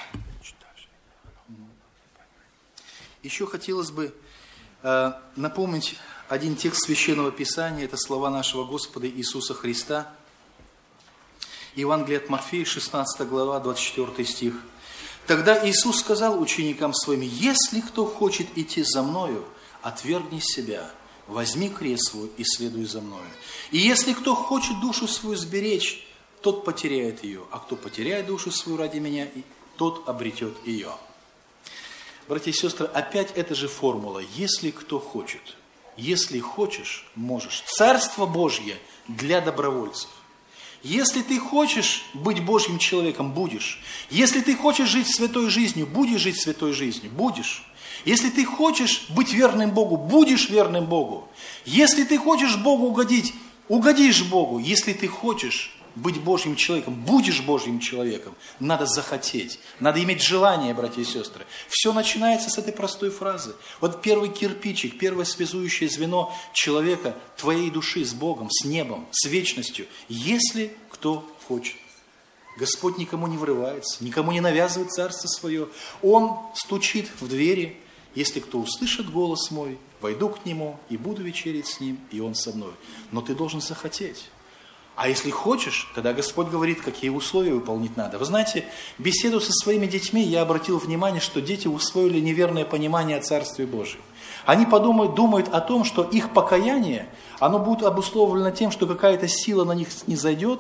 бы напомнить один текст Священного Писания, это слова нашего Господа Иисуса Христа. Евангелие от Матфея, 16 глава, 24 стих. Тогда Иисус сказал ученикам своим: «Если кто хочет идти за Мною, отвергни себя, возьми крест свой и следуй за Мною. И если кто хочет душу свою сберечь, тот потеряет ее, а кто потеряет душу свою ради Меня, тот обретет ее». Братья и сестры, опять эта же формула. Если кто хочет, если хочешь, можешь. Царство Божье для добровольцев. Если ты хочешь быть Божьим человеком, будешь. Если ты хочешь жить святой жизнью, будешь жить святой жизнью, будешь. Если ты хочешь быть верным Богу, будешь верным Богу. Если ты хочешь Богу угодить, угодишь Богу. Если ты хочешь быть Божьим человеком, будешь Божьим человеком, надо захотеть, надо иметь желание, братья и сестры. Все начинается с этой простой фразы. Вот первый кирпичик, первое связующее звено человека, твоей души с Богом, с небом, с вечностью, если кто хочет. Господь никому не врывается, никому не навязывает царство свое. Он стучит в двери. Если кто услышит голос мой, войду к нему и буду вечерить с ним, и он со мной. Но ты должен захотеть. А если хочешь, тогда Господь говорит, какие условия выполнить надо. Вы знаете, беседу со своими детьми я обратил внимание, что дети усвоили неверное понимание о Царстве Божьем. Они думают о том, что их покаяние, оно будет обусловлено тем, что какая-то сила на них не зайдет,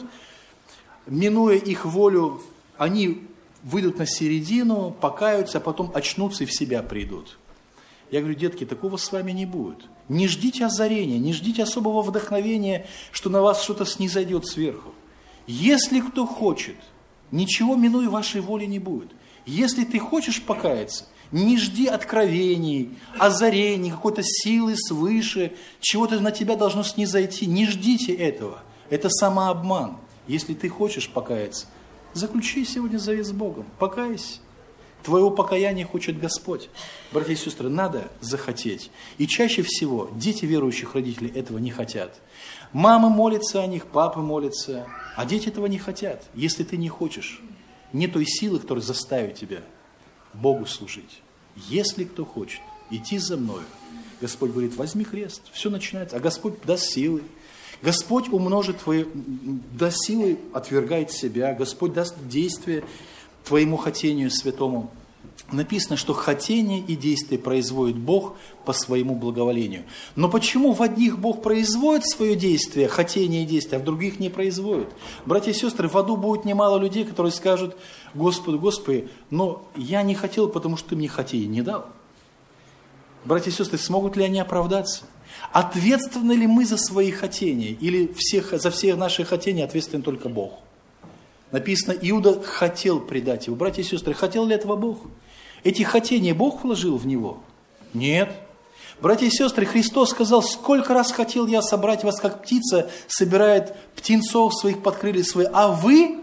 минуя их волю, они выйдут на середину, покаются, а потом очнутся и в себя придут. Я говорю, детки, такого с вами не будет. Не ждите озарения, не ждите особого вдохновения, что на вас что-то снизойдет сверху. Если кто хочет, ничего минуя вашей воли не будет. Если ты хочешь покаяться, не жди откровений, озарений, какой-то силы свыше, чего-то на тебя должно снизойти. Не ждите этого. Это самообман. Если ты хочешь покаяться, заключи сегодня завет с Богом, покайся. Твоего покаяния хочет Господь. Братья и сестры, надо захотеть. И чаще всего дети верующих родителей этого не хотят. Мамы молятся о них, папы молятся, а дети этого не хотят. Если ты не хочешь, нет той силы, которая заставит тебя Богу служить. Если кто хочет идти за мною, Господь говорит, возьми крест, все начинается, а Господь даст силы. Господь умножит твои, даст силы, отвергает себя, Господь даст действие твоему хотению святому. Написано, что хотение и действие производит Бог по своему благоволению. Но почему в одних Бог производит свое действие, хотение и действие, а в других не производит? Братья и сестры, в аду будет немало людей, которые скажут, Господу, Господи, но я не хотел, потому что Ты мне хотение не дал. Братья и сестры, смогут ли они оправдаться? Ответственны ли мы за свои хотения? Или за все наши хотения ответственен только Бог? Написано, Иуда хотел предать его. Братья и сестры, хотел ли этого Бог? Эти хотения Бог вложил в него? Нет. Братья и сестры, Христос сказал, сколько раз хотел я собрать вас, как птица собирает птенцов своих под крылья свои, а вы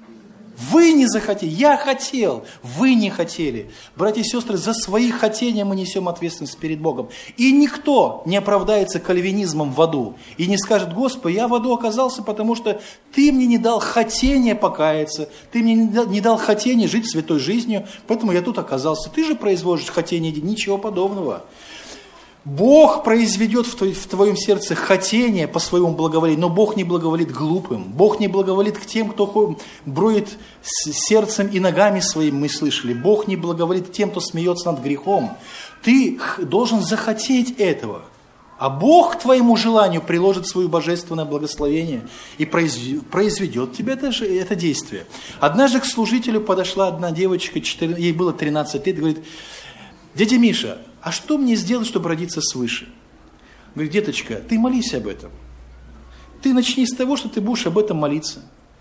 не захотели. Я хотел, вы не хотели. Братья и сестры, за свои хотения мы несем ответственность перед Богом. И никто не оправдается кальвинизмом в аду. И не скажет, Господи, я в аду оказался, потому что Ты мне не дал хотения покаяться. Ты мне не дал хотения жить святой жизнью, поэтому я тут оказался. Ты же производишь хотение, ничего подобного. Бог произведет в твоем сердце хотение по своему благоволению, но Бог не благоволит глупым. Бог не благоволит к тем, кто броет сердцем и ногами своим, мы слышали. Бог не благоволит тем, кто смеется над грехом. Ты должен захотеть этого. А Бог к твоему желанию приложит свое божественное благословение и произведет тебе это действие. Однажды к служителю подошла одна девочка, ей было 13 лет, говорит, дядя Миша, а что мне сделать, чтобы родиться свыше? Говорит, деточка, ты молись об этом. Ты начни с того, что ты будешь об этом молиться.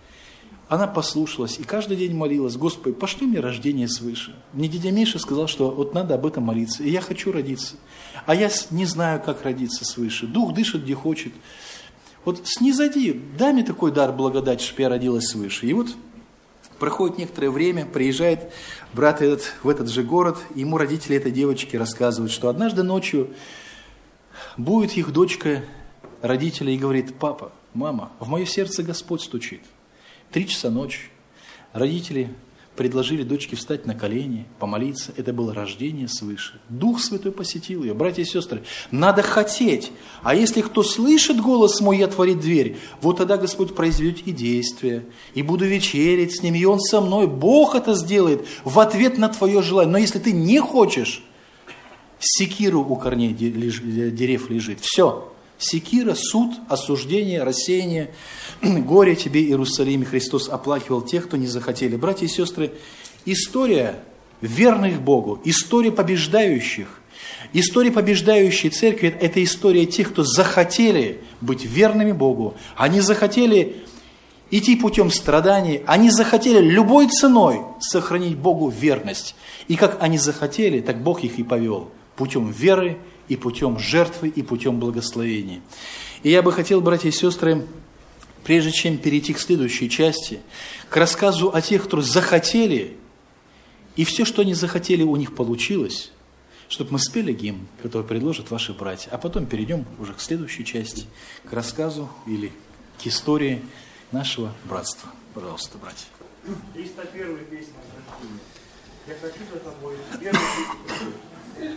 Она послушалась и каждый день молилась, Господи, пошли мне рождение свыше. Мне дядя Миша сказал, что вот надо об этом молиться, и я хочу родиться. А я не знаю, как родиться свыше. Дух дышит, где хочет. Вот снизойди, дай мне такой дар благодати, чтобы я родилась свыше. И вот проходит некоторое время, приезжает брат в этот же город, и ему родители этой девочки рассказывают, что однажды ночью будет их дочка родителя и говорит, папа, мама, в мое сердце Господь стучит. 3 часа ночи. Родители предложили дочке встать на колени, помолиться. Это было рождение свыше. Дух Святой посетил ее. Братья и сестры, надо хотеть. А если кто слышит голос мой и отворит дверь, вот тогда Господь произведет и действие. И буду вечерить с ним, и Он со мной. Бог это сделает в ответ на твое желание. Но если ты не хочешь, секиру у корней дерев лежит. Все. Секира, суд, осуждение, рассеяние, горе тебе, Иерусалиме. Христос оплакивал тех, кто не захотели. Братья и сестры, история верных Богу, история побеждающих, история побеждающей церкви – это история тех, кто захотели быть верными Богу. Они захотели идти путем страданий, они захотели любой ценой сохранить Богу верность. И как они захотели, так Бог их и повел путем веры, и путем жертвы, и путем благословения. И я бы хотел, братья и сестры, прежде чем перейти к следующей части, к рассказу о тех, которые захотели, и все, что они захотели, у них получилось, чтобы мы спели гимн, который предложат ваши братья, а потом перейдем уже к следующей части, к рассказу или к истории нашего братства. Пожалуйста, братья. 301 песня. Я хочу за тобой. Первая песня.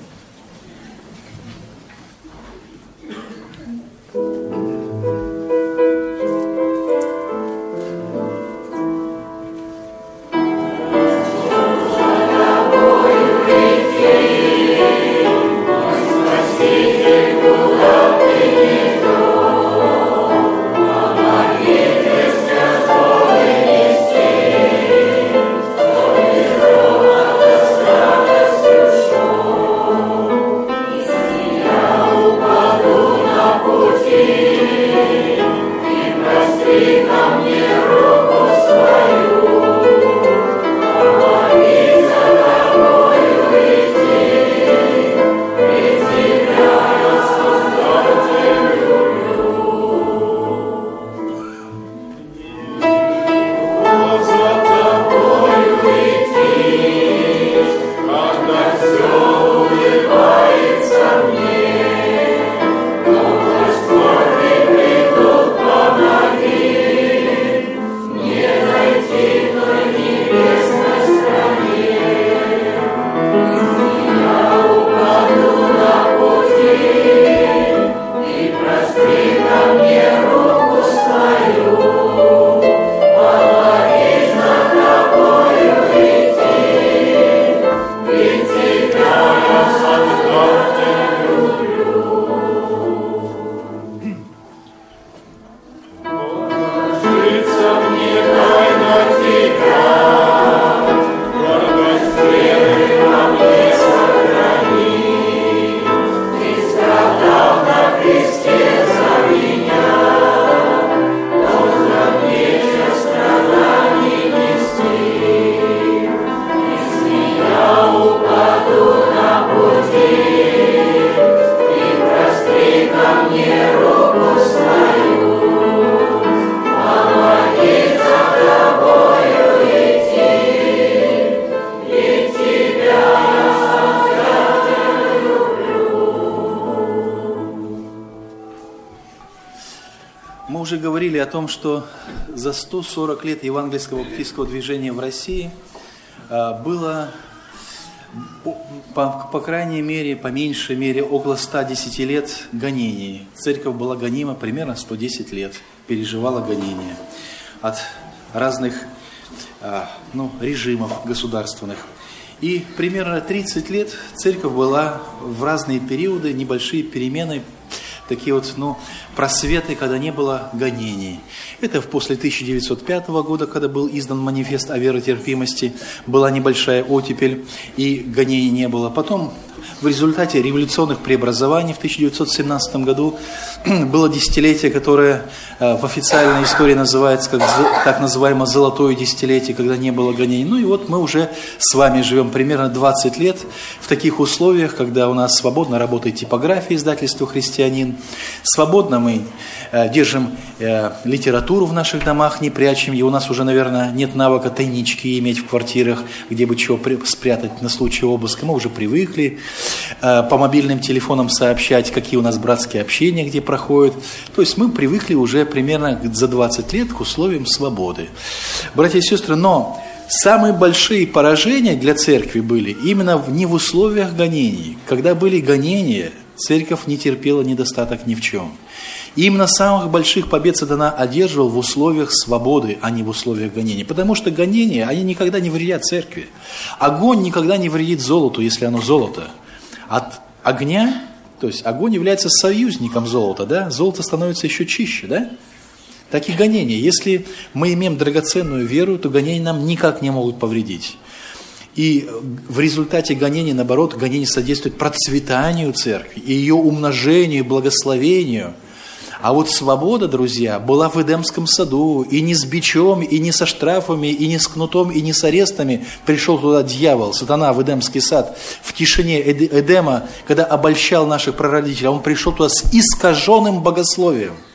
Мы уже говорили о том, что за 140 лет евангельского баптистского движения в России было, по крайней мере, по меньшей мере, около 110 лет гонений. Церковь была гонима примерно 110 лет, переживала гонения от разных режимов государственных. И примерно 30 лет церковь была в разные периоды, небольшие перемены, такие вот, просветы, когда не было гонений. Это после 1905 года, когда был издан манифест о веротерпимости, была небольшая оттепель, и гонений не было. Потом, в результате революционных преобразований в 1917 году было десятилетие, которое в официальной истории называется как так называемое «золотое десятилетие», когда не было гонений. Ну и вот мы уже с вами живем примерно 20 лет в таких условиях, когда у нас свободно работает типография издательства «Христианин», свободно мы держим литературу в наших домах, не прячем ее. У нас уже, наверное, нет навыка тайнички иметь в квартирах, где бы чего спрятать на случай обыска. Мы уже привыкли по мобильным телефонам сообщать, какие у нас братские общения, где проходят. То есть мы привыкли уже примерно за 20 лет к условиям свободы. Братья и сестры, но самые большие поражения для церкви были именно не в условиях гонений. Когда были гонения, церковь не терпела недостаток ни в чем. И именно самых больших побед сатана одерживал в условиях свободы, а не в условиях гонений. Потому что гонения, они никогда не вредят церкви. Огонь никогда не вредит золоту, если оно золото. От огня, то есть огонь является союзником золота, да? Золото становится еще чище, да? Так и гонения. Если мы имеем драгоценную веру, то гонения нам никак не могут повредить. И в результате гонений, наоборот, гонения содействуют процветанию церкви, и ее умножению, благословению. А вот свобода, друзья, была в Эдемском саду, и не с бичом, и не со штрафами, и не с кнутом, и не с арестами пришел туда дьявол, сатана, в Эдемский сад, в тишине Эдема, когда обольщал наших прародителей, он пришел туда с искаженным богословием.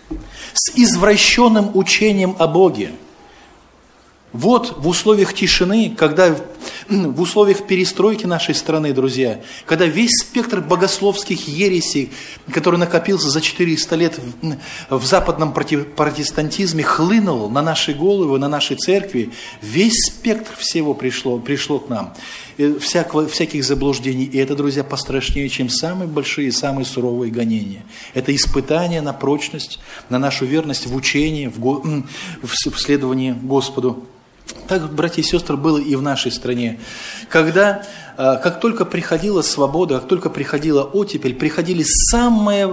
с извращенным учением о Боге. Вот в условиях тишины, когда в условиях перестройки нашей страны, друзья, когда весь спектр богословских ересей, который накопился за 400 лет в западном протестантизме, хлынул на наши головы, на наши церкви, весь спектр всего пришло к нам, всяких заблуждений. И это, друзья, пострашнее, чем самые большие, самые суровые гонения. Это испытание на прочность, на нашу верность в учении, в следовании Господу. Так, братья и сестры, было и в нашей стране. Когда, как только приходила свобода, как только приходила оттепель, приходили самое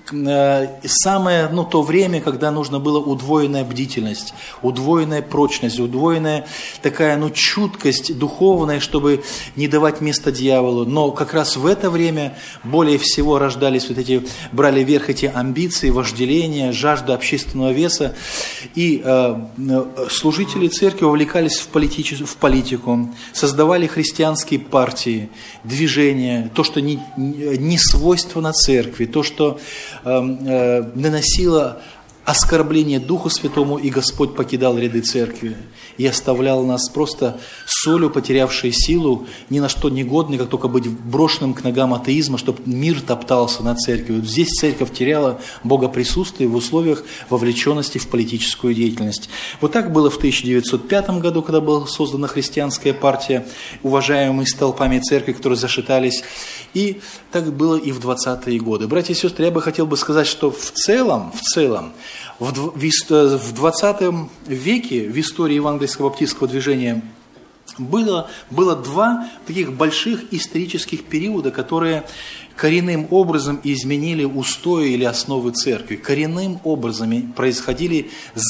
то время, когда нужно было удвоенная бдительность, удвоенная прочность, удвоенная такая, чуткость духовная, чтобы не давать место дьяволу. Но как раз в это время более всего рождались брали верх эти амбиции, вожделения, жажда общественного веса. И служители церкви увлекались в политику, создавали христианские партии, движения, то, что не свойственно церкви, то, что наносило оскорбление Духу Святому, и Господь покидал ряды церкви и оставлял нас просто солью, потерявшей силу, ни на что негодной, как только быть брошенным к ногам атеизма, чтобы мир топтался над церковью. Здесь церковь теряла богоприсутствие в условиях вовлеченности в политическую деятельность. Вот так было в 1905 году, когда была создана христианская партия, уважаемые столпами церкви, которые зашатались. И так было и в 20-е годы. Братья и сестры, я бы хотел сказать, что в целом, в 20 веке в истории евангельского баптистского движения было два таких больших исторических периода, которые коренным образом изменили устои или основы церкви. Коренным образом происходили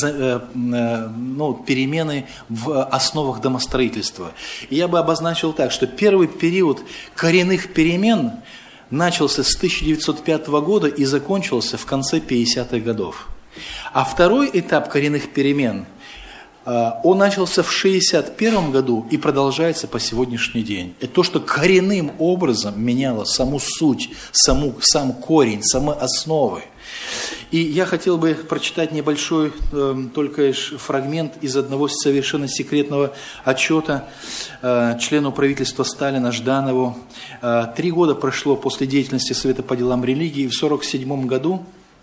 перемены в основах домостроительства. И я бы обозначил так, что первый период коренных перемен начался с 1905 года и закончился в конце 50-х годов. А второй этап коренных перемен, он начался в 1961 году и продолжается по сегодняшний день. Это то, что коренным образом меняло саму суть, сам корень, самы основы. И я хотел бы прочитать небольшой только лишь фрагмент из одного совершенно секретного отчета члену правительства Сталина Жданову. 3 года прошло после деятельности Совета по делам религии, и в 1947 году,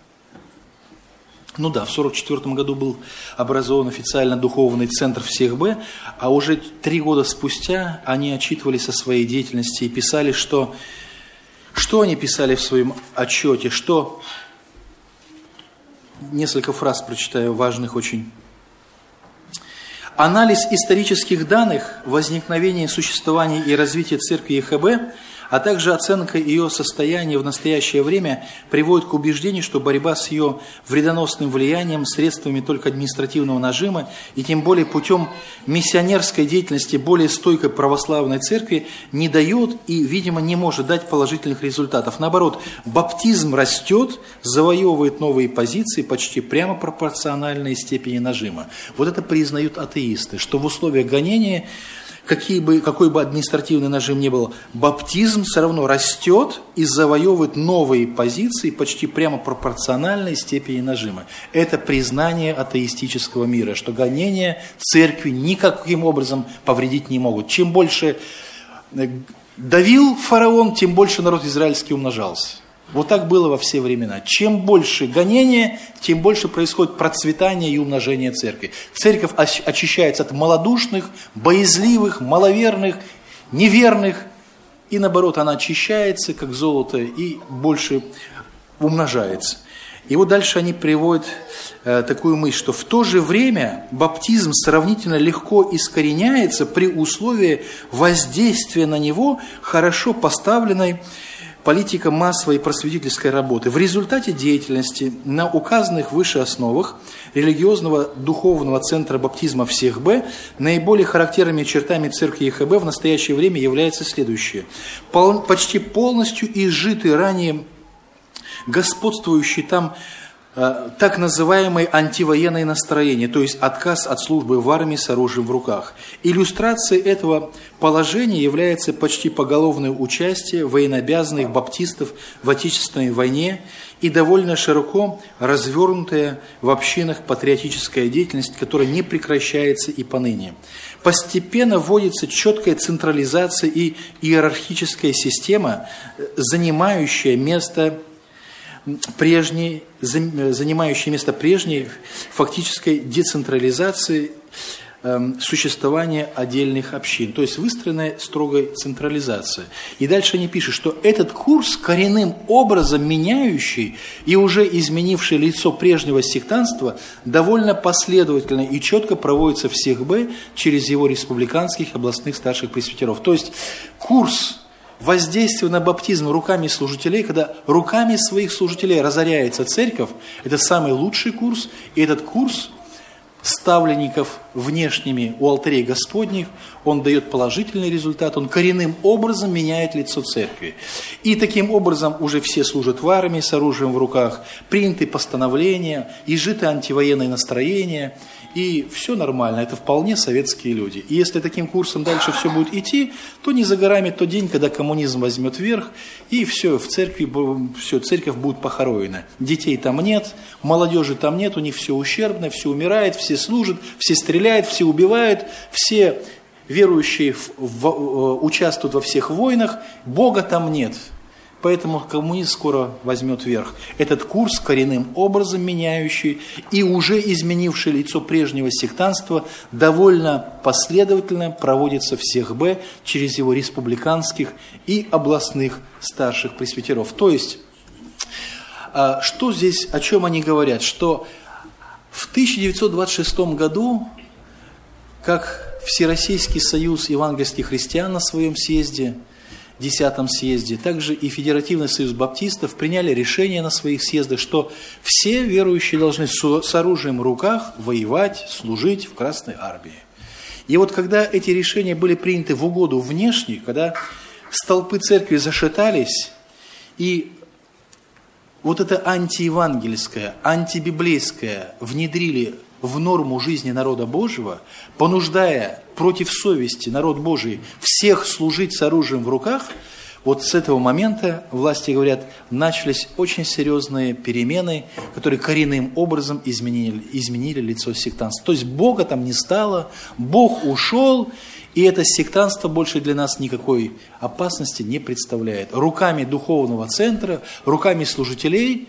в 1944 году был образован официально духовный центр ВСЕХБ, а уже 3 года спустя они отчитывались о своей деятельности и писали, что они писали в своем отчете, что... Несколько фраз прочитаю, важных очень. Анализ исторических данных возникновения, существования и развития церкви ЕХБ, а также оценка ее состояния в настоящее время приводит к убеждению, что борьба с ее вредоносным влиянием средствами только административного нажима и тем более путем миссионерской деятельности более стойкой православной церкви не дает и, видимо, не может дать положительных результатов. Наоборот, баптизм растет, завоевывает новые позиции, почти прямо пропорциональные степени нажима. Вот это признают атеисты, что в условиях гонения, какой бы административный нажим ни был, баптизм все равно растет и завоевывает новые позиции почти прямо пропорциональной степени нажима. Это признание атеистического мира, что гонения церкви никаким образом повредить не могут. Чем больше давил фараон, тем больше народ израильский умножался. Вот так было во все времена. Чем больше гонения, тем больше происходит процветание и умножение церкви. Церковь очищается от малодушных, боязливых, маловерных, неверных. И наоборот, она очищается, как золото, и больше умножается. И вот дальше они приводят такую мысль, что в то же время баптизм сравнительно легко искореняется при условии воздействия на него хорошо поставленной политика массовой просветительской работы. В результате деятельности на указанных выше основах религиозного духовного центра баптизма ВСЕХБ наиболее характерными чертами церкви ЕХБ в настоящее время является следующее. Почти полностью изжиты ранее господствующие там так называемые антивоенные настроения, то есть отказ от службы в армии с оружием в руках. Иллюстрацией этого положения является почти поголовное участие военнообязанных баптистов в Отечественной войне и довольно широко развернутая в общинах патриотическая деятельность, которая не прекращается и поныне. Постепенно вводится четкая централизация и иерархическая система, занимающая место прежней фактической децентрализации существования отдельных общин, то есть выстроенная строгая централизация. И дальше они пишут, что этот курс, коренным образом меняющий и уже изменивший лицо прежнего сектантства, довольно последовательно и четко проводится в СехБ через его республиканских областных старших пресвитеров. То есть курс воздействия на баптизм руками служителей, когда руками своих служителей разоряется церковь, это самый лучший курс, и этот курс ставленников внешними у алтарей Господних, он дает положительный результат, он коренным образом меняет лицо церкви. И таким образом уже все служат в армии с оружием в руках, приняты постановления, изжиты антивоенные настроения, и все нормально, это вполне советские люди. И если таким курсом дальше все будет идти, то не за горами тот день, когда коммунизм возьмет верх, и все, в церкви, все, церковь будет похоронена. Детей там нет, молодежи там нет, у них все ущербно, все умирает, все служат, все стреляют, все убивают, все верующие участвуют во всех войнах, Бога там нет. Поэтому коммунизм скоро возьмет верх. Этот курс, коренным образом меняющий и уже изменивший лицо прежнего сектантства, довольно последовательно проводится в СехБ через его республиканских и областных старших пресвитеров. То есть, что здесь, о чем они говорят? Что в 1926 году, как Всероссийский союз евангельских христиан на своем съезде, 10-м съезде, также и Федеративный союз баптистов приняли решение на своих съездах, что все верующие должны с оружием в руках воевать, служить в Красной армии. И вот когда эти решения были приняты в угоду внешних, когда столпы церкви зашатались, и вот это антиевангельское, антибиблейское внедрили в норму жизни народа Божьего, понуждая против совести народ Божий всех служить с оружием в руках, вот с этого момента, власти говорят, начались очень серьезные перемены, которые коренным образом изменили лицо сектантства. То есть Бога там не стало, Бог ушел, и это сектантство больше для нас никакой опасности не представляет. Руками духовного центра, руками служителей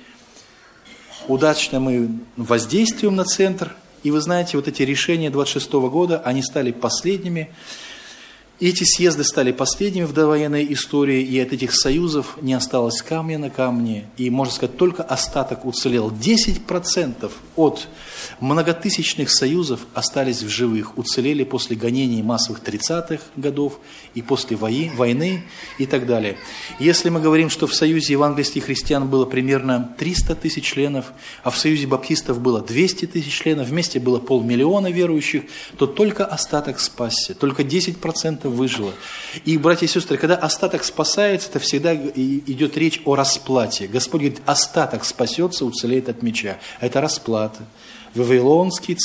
удачно мы воздействуем на центр. И вы знаете, вот эти решения 26 года, они стали последними. И эти съезды стали последними в довоенной истории, и от этих союзов не осталось камня на камне. И, можно сказать, только остаток уцелел. 10% от многотысячных союзов остались в живых, уцелели после гонений массовых 30-х годов и после войны и так далее. Если мы говорим, что в Союзе евангельских христиан было примерно 300 тысяч членов, а в Союзе баптистов было 200 тысяч членов, вместе было 500 000 верующих, то только остаток спасся, только 10% выжило. И, братья и сестры, когда остаток спасается, это всегда идет речь о расплате. Господь говорит, остаток спасется, уцелеет от меча. Это расплата. Вавилонский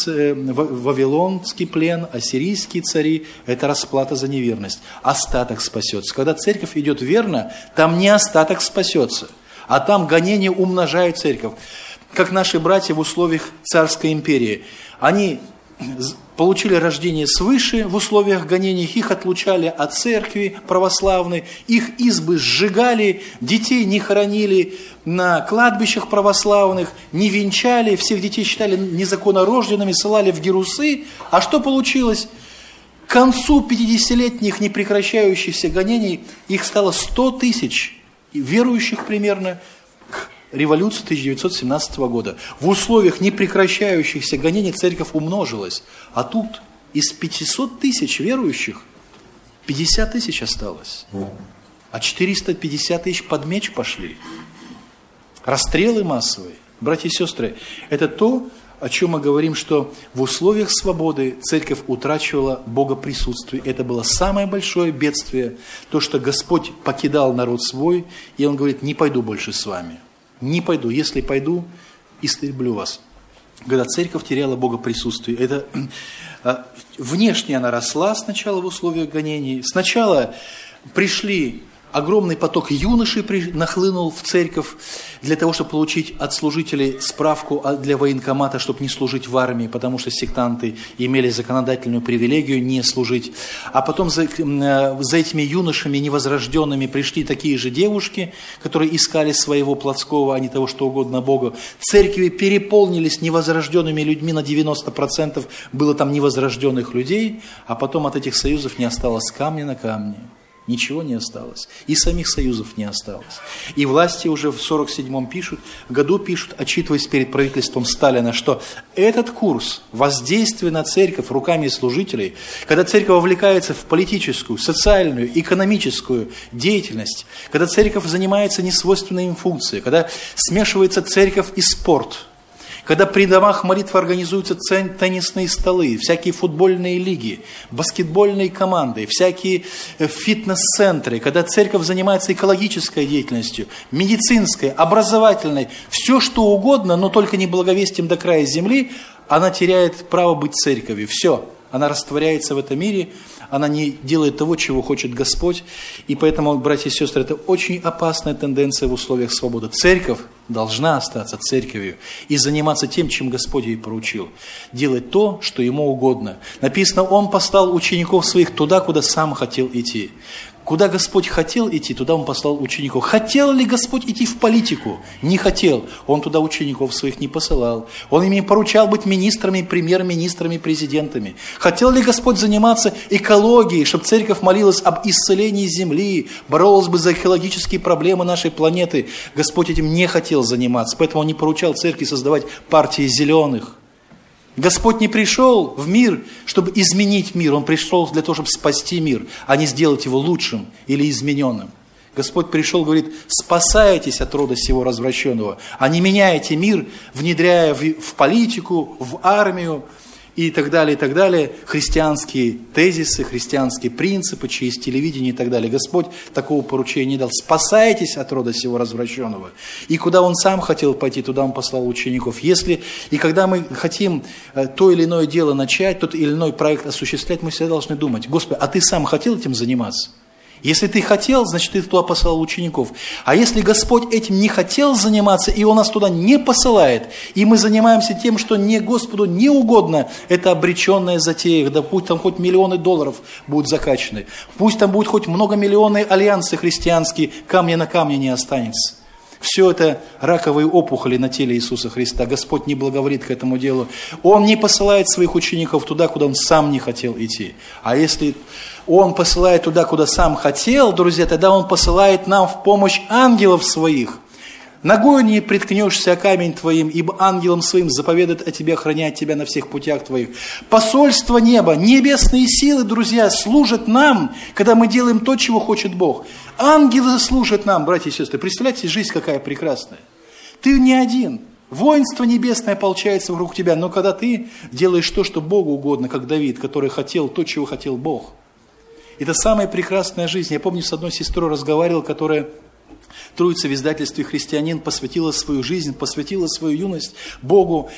плен, ассирийские цари – это расплата за неверность. Остаток спасется. Когда церковь идет верно, там не остаток спасется, а там гонения умножают церковь. Как наши братья в условиях царской империи. Они получили рождение свыше в условиях гонений, их отлучали от церкви православной, их избы сжигали, детей не хоронили на кладбищах православных, не венчали, всех детей считали незаконнорожденными, ссылали в герусы. А что получилось? К концу 50-летних непрекращающихся гонений их стало 100 тысяч верующих примерно, революции 1917 года. В условиях непрекращающихся гонений церковь умножилась. А тут из 500 тысяч верующих 50 тысяч осталось. А 450 тысяч под меч пошли. Расстрелы массовые. Братья и сестры, это то, о чем мы говорим, что в условиях свободы церковь утрачивала богоприсутствие. Это было самое большое бедствие. То, что Господь покидал народ свой, и Он говорит, не пойду больше с вами. Не пойду. Если пойду, истреблю вас. Когда церковь теряла богоприсутствие, это внешне она росла сначала в условиях гонений. Сначала пришли огромный поток юношей нахлынул в церковь для того, чтобы получить от служителей справку для военкомата, чтобы не служить в армии, потому что сектанты имели законодательную привилегию не служить. А потом за этими юношами невозрожденными пришли такие же девушки, которые искали своего плотского, а не того, что угодно Богу. Церкви переполнились невозрожденными людьми, на 90% было там невозрожденных людей, а потом от этих союзов не осталось камня на камне. Ничего не осталось. И самих союзов не осталось. И власти уже в 1947 году пишут, отчитываясь перед правительством Сталина, что этот курс воздействия на церковь руками служителей, когда церковь вовлекается в политическую, социальную, экономическую деятельность, когда церковь занимается несвойственной им функцией, когда смешивается церковь и спорт, когда при домах молитвы организуются теннисные столы, всякие футбольные лиги, баскетбольные команды, всякие фитнес-центры, когда церковь занимается экологической деятельностью, медицинской, образовательной, все что угодно, но только не благовестием до края земли, она теряет право быть церковью. Все, она растворяется в этом мире, она не делает того, чего хочет Господь. И поэтому, братья и сестры, это очень опасная тенденция в условиях свободы. Церковь должна остаться церковью и заниматься тем, чем Господь ей поручил. Делать то, что ему угодно. Написано, Он послал учеников своих туда, куда сам хотел идти. Куда Господь хотел идти, туда Он послал учеников. Хотел ли Господь идти в политику? Не хотел. Он туда учеников своих не посылал. Он им поручал быть министрами, премьер-министрами, президентами. Хотел ли Господь заниматься экологией, чтобы церковь молилась об исцелении земли, боролась бы за экологические проблемы нашей планеты? Господь этим не хотел заниматься, поэтому Он не поручал церкви создавать партии зеленых. Господь не пришел в мир, чтобы изменить мир. Он пришел для того, чтобы спасти мир, а не сделать его лучшим или измененным. Господь пришел, говорит, спасайтесь от рода сего развращенного, а не меняйте мир, внедряя в политику, в армию и так далее, христианские тезисы, христианские принципы через телевидение и так далее. Господь такого поручения не дал. Спасайтесь от рода сего развращенного. И куда Он сам хотел пойти, туда Он послал учеников. И когда мы хотим то или иное дело начать, тот или иной проект осуществлять, мы всегда должны думать, Господи, а Ты сам хотел этим заниматься? Если Ты хотел, значит, Ты туда посылал учеников. А если Господь этим не хотел заниматься, и Он нас туда не посылает, и мы занимаемся тем, что не Господу не угодно, это обреченная затея, да пусть там хоть миллионы долларов будут закачаны, пусть там будут хоть многомиллионные альянсы христианские, камня на камне не останется. Все это раковые опухоли на теле Иисуса Христа. Господь не благоволит к этому делу. Он не посылает своих учеников туда, куда Он сам не хотел идти. А если Он посылает туда, куда сам хотел, друзья, тогда Он посылает нам в помощь ангелов своих. Ногою не приткнешься о камень твоим, ибо ангелом своим заповедает о тебе охранять тебя на всех путях твоих. Посольство неба, небесные силы, друзья, служат нам, когда мы делаем то, чего хочет Бог. Ангелы служат нам, братья и сестры. Представляете, жизнь какая прекрасная. Ты не один. Воинство небесное ополчается вокруг тебя. Но когда ты делаешь то, что Богу угодно, как Давид, который хотел то, чего хотел Бог. Это самая прекрасная жизнь. Я помню, с одной сестрой разговаривал, которая... Троица в издательстве «Христианин» посвятила свою жизнь, посвятила свою юность Богу,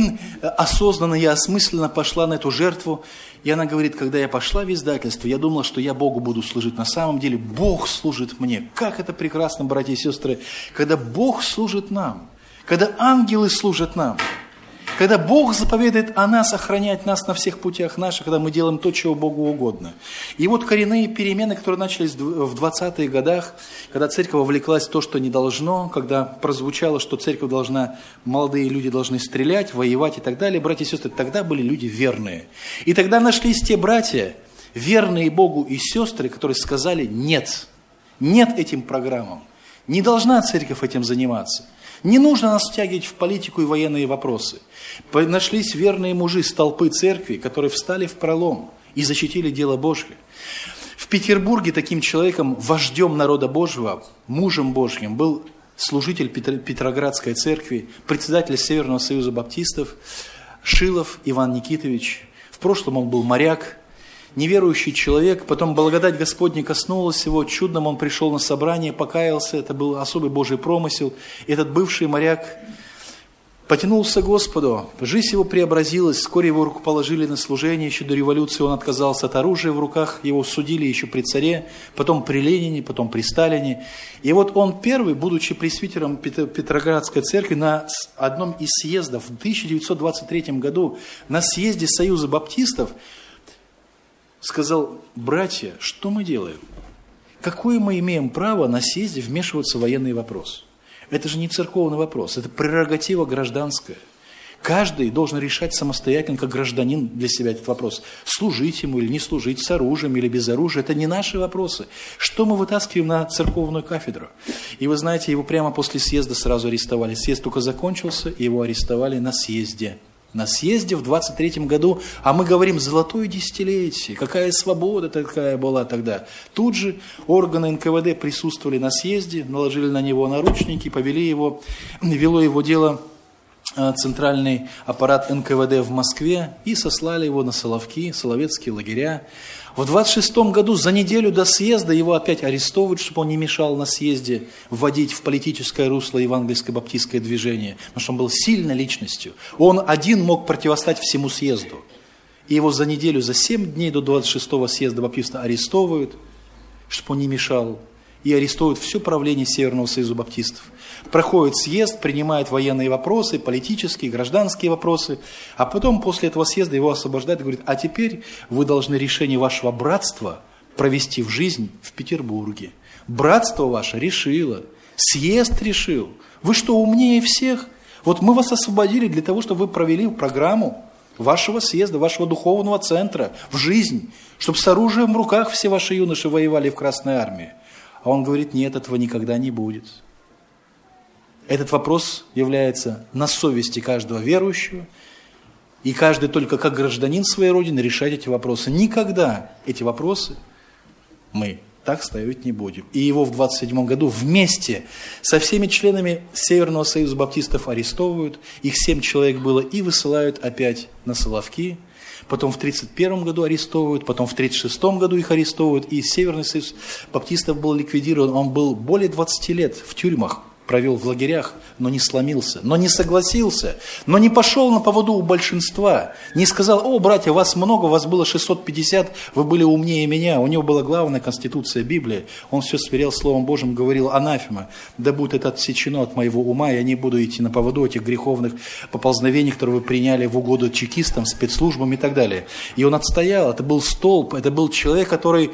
осознанно и осмысленно пошла на эту жертву. И она говорит, когда я пошла в издательство, я думала, что я Богу буду служить. На самом деле Бог служит мне. Как это прекрасно, братья и сестры, когда Бог служит нам, когда ангелы служат нам. Когда Бог заповедует о нас, охранять нас на всех путях наших, когда мы делаем то, чего Богу угодно. И вот коренные перемены, которые начались в 20-х годах, когда церковь вовлеклась в то, что не должно, когда прозвучало, что церковь должна, молодые люди должны стрелять, воевать и так далее, братья и сестры, тогда были люди верные. И тогда нашлись те братья, верные Богу и сестры, которые сказали нет, нет этим программам. Не должна церковь этим заниматься. Не нужно нас втягивать в политику и военные вопросы. Нашлись верные мужи с толпы церкви, которые встали в пролом и защитили дело Божье. В Петербурге таким человеком, вождем народа Божьего, мужем Божьим, был служитель Петроградской церкви, председатель Северного союза баптистов Шилов Иван Никитович. В прошлом он был моряк, неверующий человек, потом благодать Господня коснулась его, чудом он пришел на собрание, покаялся, это был особый Божий промысел. Этот бывший моряк потянулся к Господу, жизнь его преобразилась, вскоре его руку положили на служение, еще до революции он отказался от оружия в руках, его судили еще при царе, потом при Ленине, потом при Сталине. И вот он первый, будучи пресвитером Петроградской церкви, на одном из съездов в 1923 году, на съезде Союза баптистов, сказал: братья, что мы делаем? Какое мы имеем право на съезде вмешиваться в военный вопрос? Это же не церковный вопрос, это прерогатива гражданская. Каждый должен решать самостоятельно, как гражданин, для себя этот вопрос. Служить ему или не служить, с оружием или без оружия. Это не наши вопросы. Что мы вытаскиваем на церковную кафедру? И вы знаете, его прямо после съезда сразу арестовали. Съезд только закончился, и его арестовали на съезде. На съезде в 23-м году, а мы говорим: золотое десятилетие, какая свобода такая была тогда. Тут же органы НКВД присутствовали на съезде, наложили на него наручники, вело его дело центральный аппарат НКВД в Москве и сослали его на Соловки, Соловецкие лагеря. В 26-м году, за неделю до съезда, его опять арестовывают, чтобы он не мешал на съезде вводить в политическое русло евангельское баптистское движение, потому что он был сильной личностью. Он один мог противостать всему съезду. И его за неделю, за 7 дней до 26-го съезда баптиста арестовывают, чтобы он не мешал. И арестуют все правление Северного Союза баптистов. Проходит съезд, принимает военные вопросы, политические, гражданские вопросы, а потом после этого съезда его освобождают и говорят: а теперь вы должны решение вашего братства провести в жизнь в Петербурге. Братство ваше решило, съезд решил. Вы что, умнее всех? Вот мы вас освободили для того, чтобы вы провели программу вашего съезда, вашего духовного центра в жизнь, чтобы с оружием в руках все ваши юноши воевали в Красной армии. А он говорит: нет, этого никогда не будет. Этот вопрос является на совести каждого верующего, и каждый только как гражданин своей Родины решать эти вопросы. Никогда эти вопросы мы так ставить не будем. И его в 27 году вместе со всеми членами Северного Союза баптистов арестовывают, их 7 человек было, и высылают опять на Соловки. Потом в 1931 году арестовывают, потом в 1936 году их арестовывают, и Северный Союз баптистов был ликвидирован. Он был более 20 лет в тюрьмах, провел в лагерях, но не сломился, но не согласился, но не пошел на поводу у большинства, не сказал: о, братья, вас много, вас было 650, вы были умнее меня. У него была главная конституция Библии, он все сверял Словом Божьим, говорил: анафема, да будет это отсечено от моего ума, я не буду идти на поводу этих греховных поползновений, которые вы приняли в угоду чекистам, спецслужбам и так далее. И он отстоял, это был столб, это был человек, который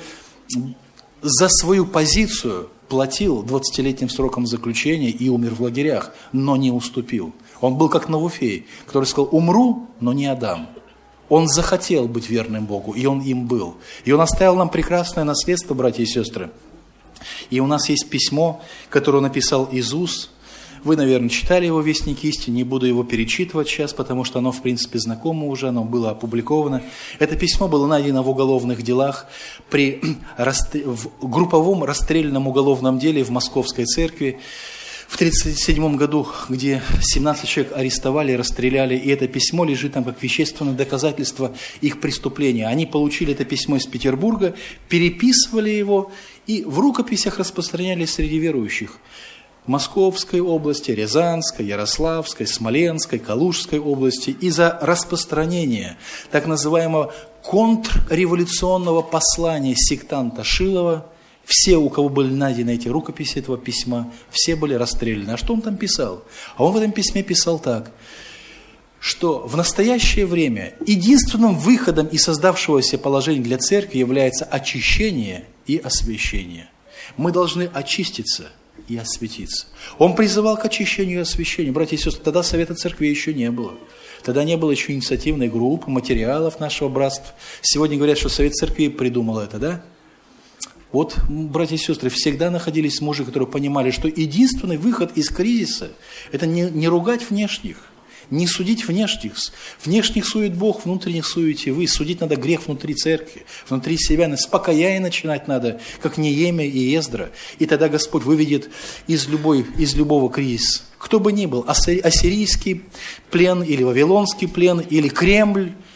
за свою позицию платил 20-летним сроком заключения и умер в лагерях, но не уступил. Он был как Навуфей, который сказал: умру, но не отдам. Он захотел быть верным Богу, и он им был. И он оставил нам прекрасное наследство, братья и сестры. И у нас есть письмо, которое написал Иисус. Вы, наверное, читали его «Вестник истины», не буду его перечитывать сейчас, потому что оно, в принципе, знакомо уже, оно было опубликовано. Это письмо было найдено в уголовных делах в групповом расстрельном уголовном деле в Московской церкви в 1937 году, где 17 человек арестовали, расстреляли, и это письмо лежит там как вещественное доказательство их преступления. Они получили это письмо из Петербурга, переписывали его и в рукописях распространяли среди верующих. Московской области, Рязанской, Ярославской, Смоленской, Калужской области, и за распространение так называемого контрреволюционного послания сектанта Шилова. Все, у кого были найдены эти рукописи этого письма, все были расстреляны. А что он там писал? А он в этом письме писал так, что в настоящее время единственным выходом из создавшегося положения для церкви является очищение и освящение. Мы должны очиститься и осветиться. Он призывал к очищению и освящению. Братья и сестры, тогда Совета Церкви еще не было. Тогда не было еще инициативной группы, материалов нашего братства. Сегодня говорят, что Совет Церкви придумал это, да? Вот, братья и сестры, всегда находились мужи, которые понимали, что единственный выход из кризиса – это не ругать внешних, не судить внешних. Внешних сует Бог, внутренних суете вы. Судить надо грех внутри церкви, внутри себя. С покаяния начинать надо, как Неемия и Эздра. И тогда Господь выведет из любого кризиса. Кто бы ни был, ассирийский плен, или вавилонский плен, или Кремль,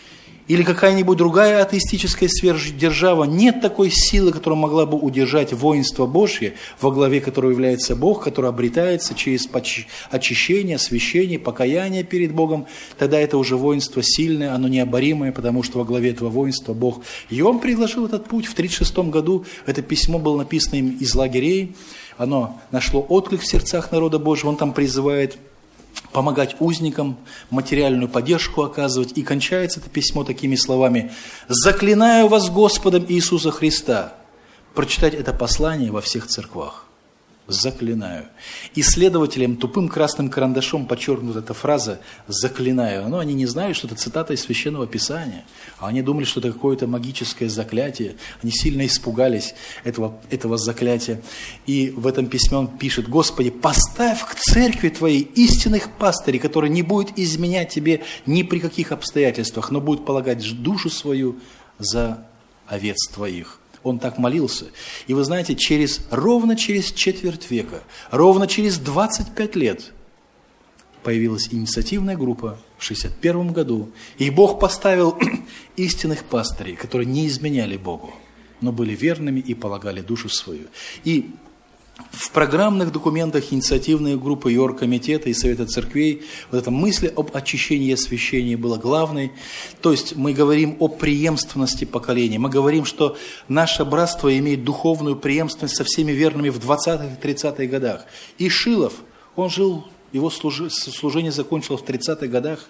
или какая-нибудь другая атеистическая сверхдержава, нет такой силы, которая могла бы удержать воинство Божье, во главе которого является Бог, который обретается через очищение, освящение, покаяние перед Богом. Тогда это уже воинство сильное, оно необоримое, потому что во главе этого воинства Бог. И он предложил этот путь. В 1936 году это письмо было написано им из лагерей. Оно нашло отклик в сердцах народа Божьего. Он там призывает помогать узникам, материальную поддержку оказывать. И кончается это письмо такими словами: «Заклинаю вас Господом Иисуса Христа прочитать это послание во всех церквах». Заклинаю. Исследователям тупым красным карандашом подчеркнута эта фраза «заклинаю». Но они не знали, что это цитата из Священного Писания. А они думали, что это какое-то магическое заклятие. Они сильно испугались этого заклятия. И в этом письме он пишет: «Господи, поставь к церкви Твоей истинных пастырей, которые не будут изменять Тебе ни при каких обстоятельствах, но будут полагать душу свою за овец Твоих». Он так молился. И вы знаете, ровно через четверть века, ровно через 25 лет появилась инициативная группа в 1961 году. И Бог поставил истинных пастырей, которые не изменяли Богу, но были верными и полагали душу свою. И в программных документах инициативной группы и оргкомитета и Совета церквей вот эта мысль об очищении и освящении была главной. То есть мы говорим о преемственности поколений. Мы говорим, что наше братство имеет духовную преемственность со всеми верными в 20-х и 30-х годах. И Шилов, он жил, его служение закончилось в 30-х годах.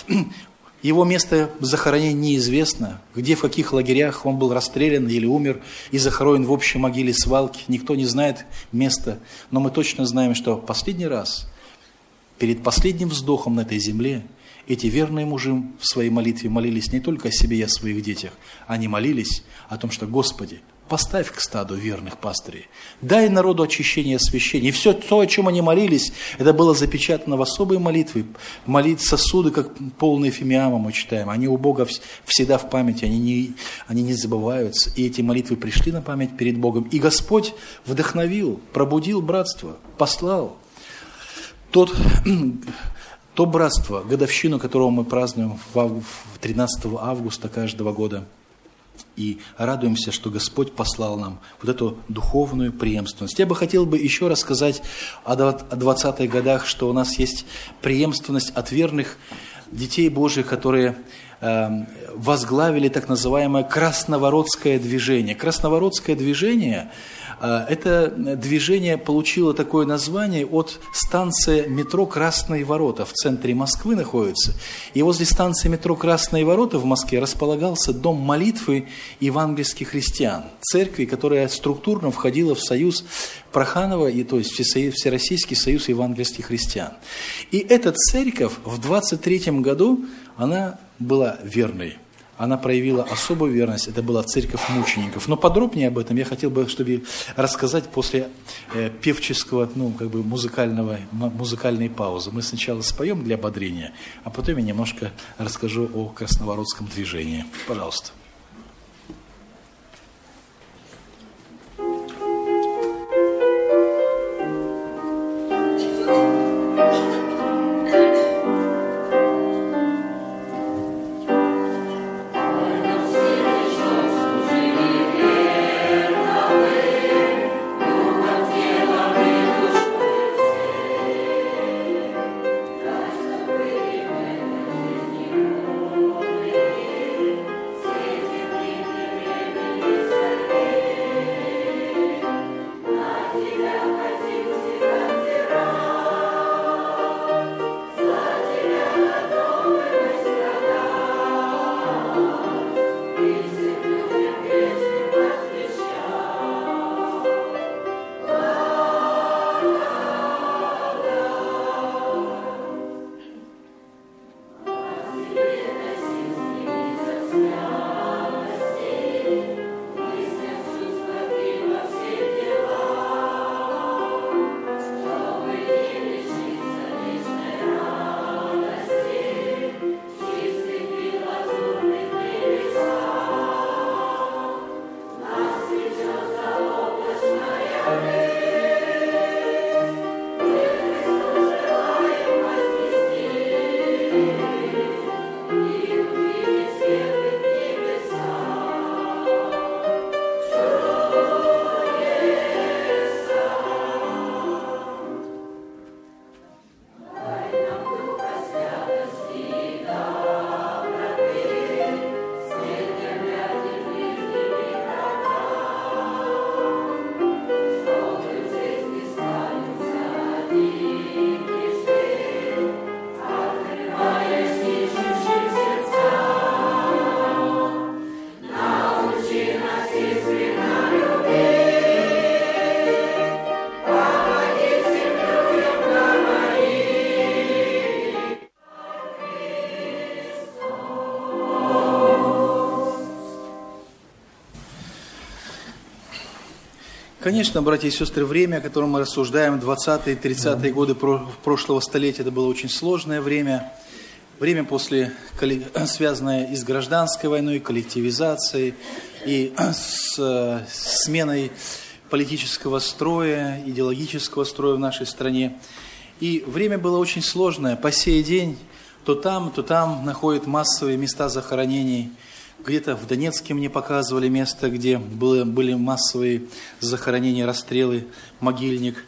Его место захоронения неизвестно, где, в каких лагерях он был расстрелян или умер и захоронен в общей могиле свалки. Никто не знает места, но мы точно знаем, что последний раз, перед последним вздохом на этой земле, эти верные мужи в своей молитве молились не только о себе и о своих детях, они молились о том, что «Господи, поставь к стаду верных пастырей, дай народу очищение и освящение». И все то, о чем они молились, это было запечатано в особой молитве. Сосуды, как полные фимиама мы читаем, они у Бога всегда в памяти, они не забываются. И эти молитвы пришли на память перед Богом. И Господь вдохновил, пробудил братство, послал то братство, годовщину которого мы празднуем 13 августа каждого года. И радуемся, что Господь послал нам вот эту духовную преемственность. Я бы хотел еще рассказать о 20-х годах, что у нас есть преемственность от верных детей Божьих, которые возглавили так называемое Красноворотское движение. Красноворотское движение, это движение получило такое название от станции метро «Красные ворота». В центре Москвы находится. И возле станции метро «Красные ворота» в Москве располагался дом молитвы евангельских христиан. Церкви, которая структурно входила в союз Проханова, то есть Всероссийский союз евангельских христиан. И эта церковь в 23 году, она была верной. Она проявила особую верность. Это была церковь мучеников. Но подробнее об этом я хотел бы, чтобы рассказать после певческого, музыкальной паузы. Мы сначала споем для ободрения, а потом я немножко расскажу о Красноворотском движении. Пожалуйста. Конечно, братья и сестры, время, о котором мы рассуждаем, 20-е, 30-е годы прошлого столетия, это было очень сложное время. Время связанное и с гражданской войной, коллективизацией, и с сменой политического строя, идеологического строя в нашей стране. И время было очень сложное. По сей день то там находят массовые места захоронений. Где-то в Донецке мне показывали место, где были массовые захоронения, расстрелы, могильник.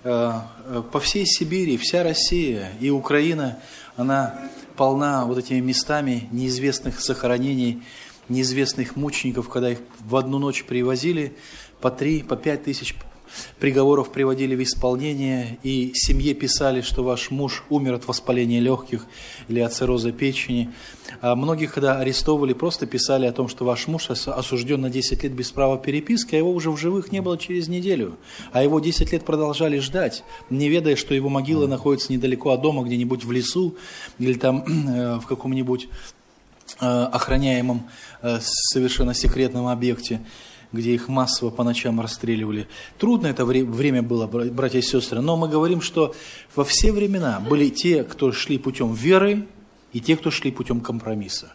По всей Сибири, вся Россия и Украина, она полна вот этими местами неизвестных захоронений, неизвестных мучеников, когда их в одну ночь привозили, по 3, по 5 тысяч приговоров приводили в исполнение, и семье писали, что ваш муж умер от воспаления легких или от цирроза печени. А многих, когда арестовывали, просто писали о том, что ваш муж осужден на 10 лет без права переписки, а его уже в живых не было через неделю. А его 10 лет продолжали ждать, не ведая, что его могила находится недалеко от дома, где-нибудь в лесу или там в каком-нибудь охраняемом совершенно секретном объекте, где их массово по ночам расстреливали. Трудно это время было, братья и сестры, но мы говорим, что во все времена были те, кто шли путем веры, и те, кто шли путем компромисса.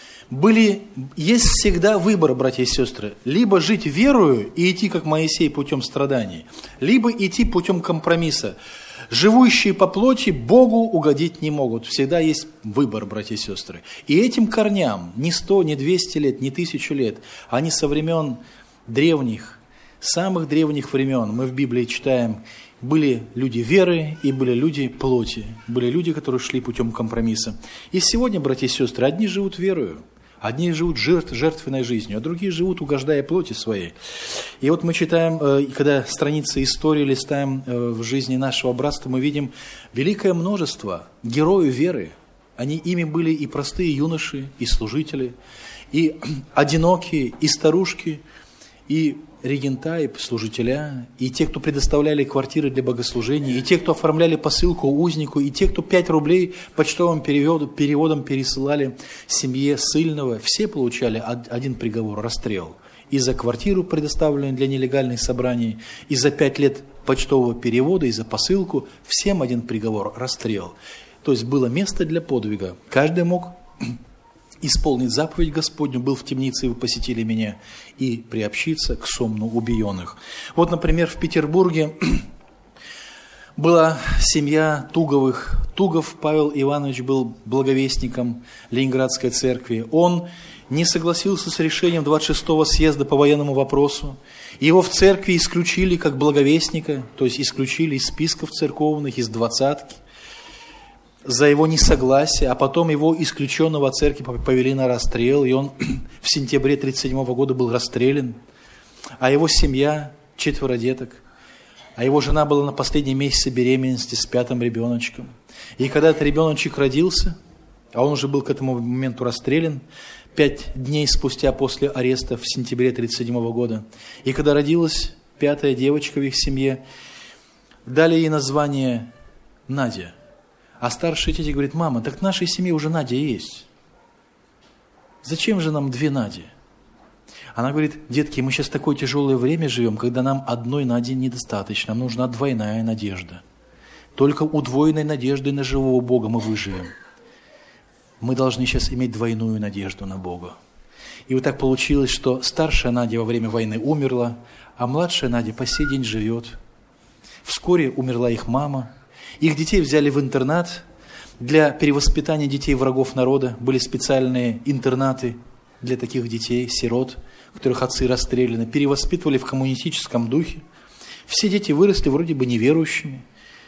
Есть всегда выбор, братья и сестры, либо жить верою и идти, как Моисей, путем страданий, либо идти путем компромисса. Живущие по плоти Богу угодить не могут. Всегда есть выбор, братья и сестры. И этим корням ни 100, ни 200 лет, ни 1000 лет, они со времен древних, самых древних времен, мы в Библии читаем, были люди веры и были люди плоти, были люди, которые шли путем компромисса. И сегодня, братья и сестры, одни живут верою, одни живут жертвенной жизнью, а другие живут, угождая плоти своей. И вот мы читаем, когда страницы истории листаем в жизни нашего братства, мы видим великое множество героев веры. Ими были и простые юноши, и служители, и одинокие, и старушки, и регента, и служителя, и те, кто предоставляли квартиры для богослужения, и те, кто оформляли посылку узнику, и те, кто 5 рублей почтовым переводом пересылали семье ссыльного, все получали один приговор – расстрел. И за квартиру, предоставленную для нелегальных собраний, и за 5 лет почтового перевода, и за посылку – всем один приговор – расстрел. То есть было место для подвига. Каждый мог исполнить заповедь Господню, был в темнице, и вы посетили меня, и приобщиться к сомну убиенных. Вот, например, в Петербурге была семья Туговых. Тугов Павел Иванович был благовестником Ленинградской церкви. Он не согласился с решением 26-го съезда по военному вопросу. Его в церкви исключили как благовестника, то есть исключили из списков церковных, из двадцатки, за его несогласие, а потом его исключенного от церкви повели на расстрел, и он в сентябре 1937 года был расстрелян, а его семья, 4 деток, а его жена была на последнем месяце беременности с 5-м ребеночком. И когда этот ребеночек родился, а он уже был к этому моменту расстрелян, 5 дней спустя после ареста в сентябре 1937 года, и когда родилась 5-я девочка в их семье, дали ей название Надя. А старшие дети говорят: мама, так в нашей семье уже Надя есть. Зачем же нам 2 Нади? Она говорит: детки, мы сейчас в такое тяжелое время живем, когда нам одной Нади недостаточно, нам нужна двойная надежда. Только удвоенной надеждой на живого Бога мы выживем. Мы должны сейчас иметь двойную надежду на Бога. И вот так получилось, что старшая Надя во время войны умерла, а младшая Надя по сей день живет. Вскоре умерла их мама. Их детей взяли в интернат. Для перевоспитания детей врагов народа были специальные интернаты для таких детей, сирот, которых отцы расстреляны. Перевоспитывали в коммунистическом духе. Все дети выросли вроде бы неверующими.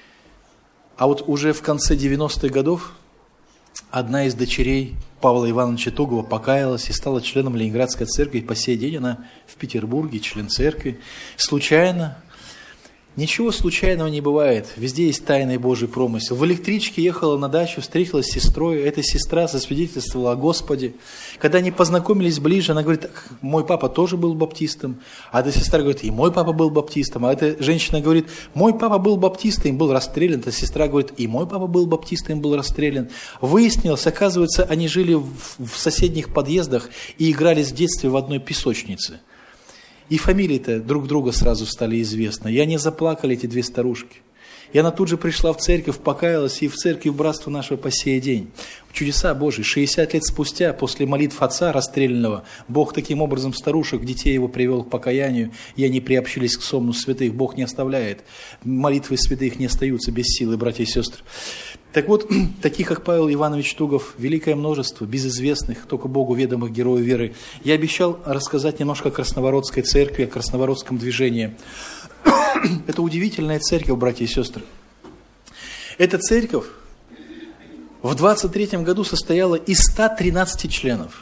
А вот уже в конце 90-х годов одна из дочерей Павла Ивановича Тугова покаялась и стала членом Ленинградской церкви. По сей день она в Петербурге, член церкви. Случайно. Ничего случайного не бывает. Везде есть тайный Божий промысел. В электричке ехала на дачу, встретилась с сестрой. Эта сестра засвидетельствовала о Господе. Когда они познакомились ближе, она говорит: мой папа тоже был баптистом. А эта сестра говорит: и мой папа был баптистом. А эта женщина говорит: мой папа был баптистом, был расстрелян. Эта сестра говорит: и мой папа был баптистом, был расстрелян. Выяснилось, оказывается, они жили в соседних подъездах и игрались в детстве в одной песочнице. И фамилии-то друг друга сразу стали известны. И они заплакали, эти две старушки. И она тут же пришла в церковь, покаялась, и в церкви братства нашего по сей день. Чудеса Божьи. 60 лет спустя, после молитв отца расстрелянного, Бог таким образом старушек, детей его привел к покаянию, и они приобщились к сонму святых. Бог не оставляет. Молитвы святых не остаются без силы, братья и сестры. Так вот, таких, как Павел Иванович Тугов, великое множество, безызвестных, только Богу ведомых героев веры. Я обещал рассказать немножко о Красновородской церкви, о Красовородском движении. Это удивительная церковь, братья и сестры. Эта церковь в 23 году состояла из 113 членов.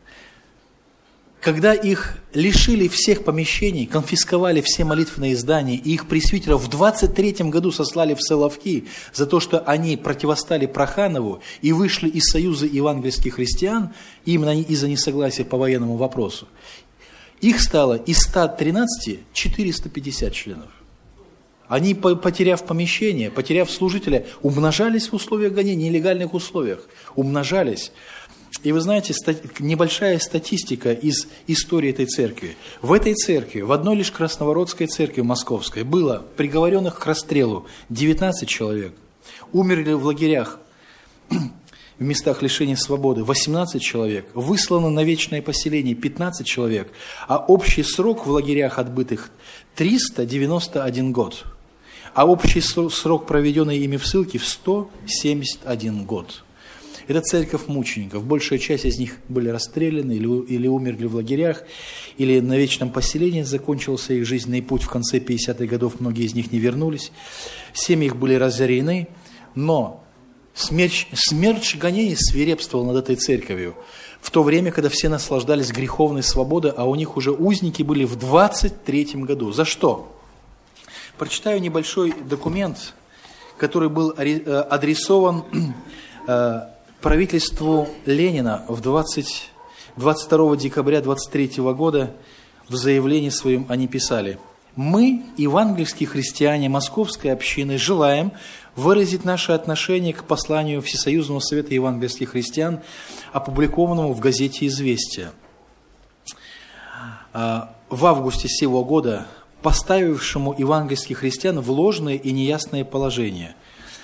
Когда их лишили всех помещений, конфисковали все молитвенные издания, и их пресвитеров в 23 году сослали в Соловки за то, что они противостали Проханову и вышли из Союза евангельских христиан, именно из-за несогласия по военному вопросу, их стало из 113 450 членов. Они, потеряв помещение, потеряв служителя, умножались в условиях гонений, нелегальных условиях, умножались. И вы знаете, небольшая статистика из истории этой церкви. В этой церкви, в одной лишь Красновородской церкви московской, было приговоренных к расстрелу 19 человек, умерли в лагерях, в местах лишения свободы 18 человек, высланы на вечное поселение 15 человек, а общий срок в лагерях отбытых 391 год. А общий срок, проведенный ими в ссылке, в 171 год. Это церковь мучеников. Большая часть из них были расстреляны или умерли в лагерях, или на вечном поселении закончился их жизненный путь. В конце 50-х годов многие из них не вернулись. Семьи их были разорены, но смерч гонений свирепствовал над этой церковью в то время, когда все наслаждались греховной свободой, а у них уже узники были в 23-м году. За что? Прочитаю небольшой документ, который был адресован правительству Ленина в 22 декабря 23 года. В заявлении своем они писали: «Мы, евангельские христиане Московской общины, желаем выразить наше отношение к посланию Всесоюзного совета евангельских христиан, опубликованному в газете «Известия» в августе сего года, поставившему евангельских христиан в ложное и неясное положение.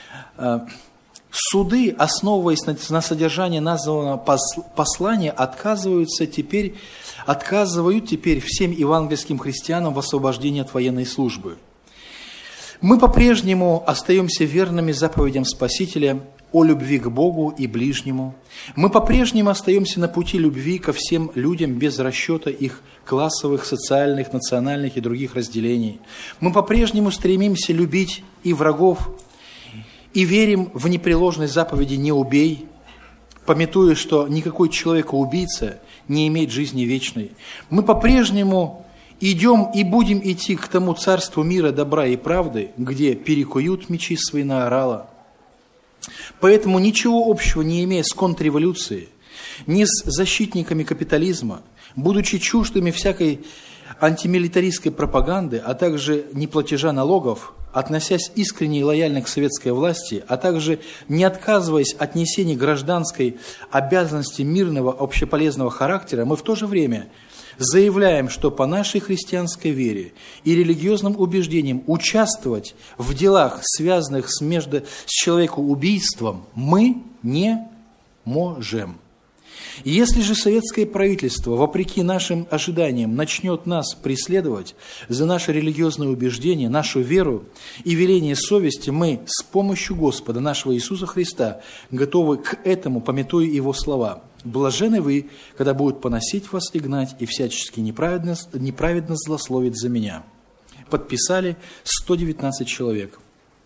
Суды, основываясь на содержании названного послания, отказывают теперь всем евангельским христианам в освобождении от военной службы. Мы по-прежнему остаемся верными заповедям Спасителя о любви к Богу и ближнему. Мы по-прежнему остаемся на пути любви ко всем людям без расчета их классовых, социальных, национальных и других разделений. Мы по-прежнему стремимся любить и врагов, и верим в непреложной заповеди «не убей», памятуя, что никакой человек-убийца не имеет жизни вечной. Мы по-прежнему идем и будем идти к тому царству мира, добра и правды, где перекуют мечи свои на орала. Поэтому ничего общего не имея с контрреволюцией, ни с защитниками капитализма, будучи чуждыми всякой антимилитаристской пропаганды, а также неплатежа налогов, относясь искренне и лояльно к советской власти, а также не отказываясь от несения гражданской обязанности мирного общеполезного характера, мы в то же время заявляем, что по нашей христианской вере и религиозным убеждениям участвовать в делах, связанных с человекоубийством, мы не можем. Если же советское правительство, вопреки нашим ожиданиям, начнет нас преследовать за наши религиозные убеждения, нашу веру и веление совести, мы с помощью Господа нашего Иисуса Христа готовы к этому, памятуя Его слова. «Блаженны вы, когда будут поносить вас и гнать, и всячески неправедно злословить за меня». Подписали 119 человек.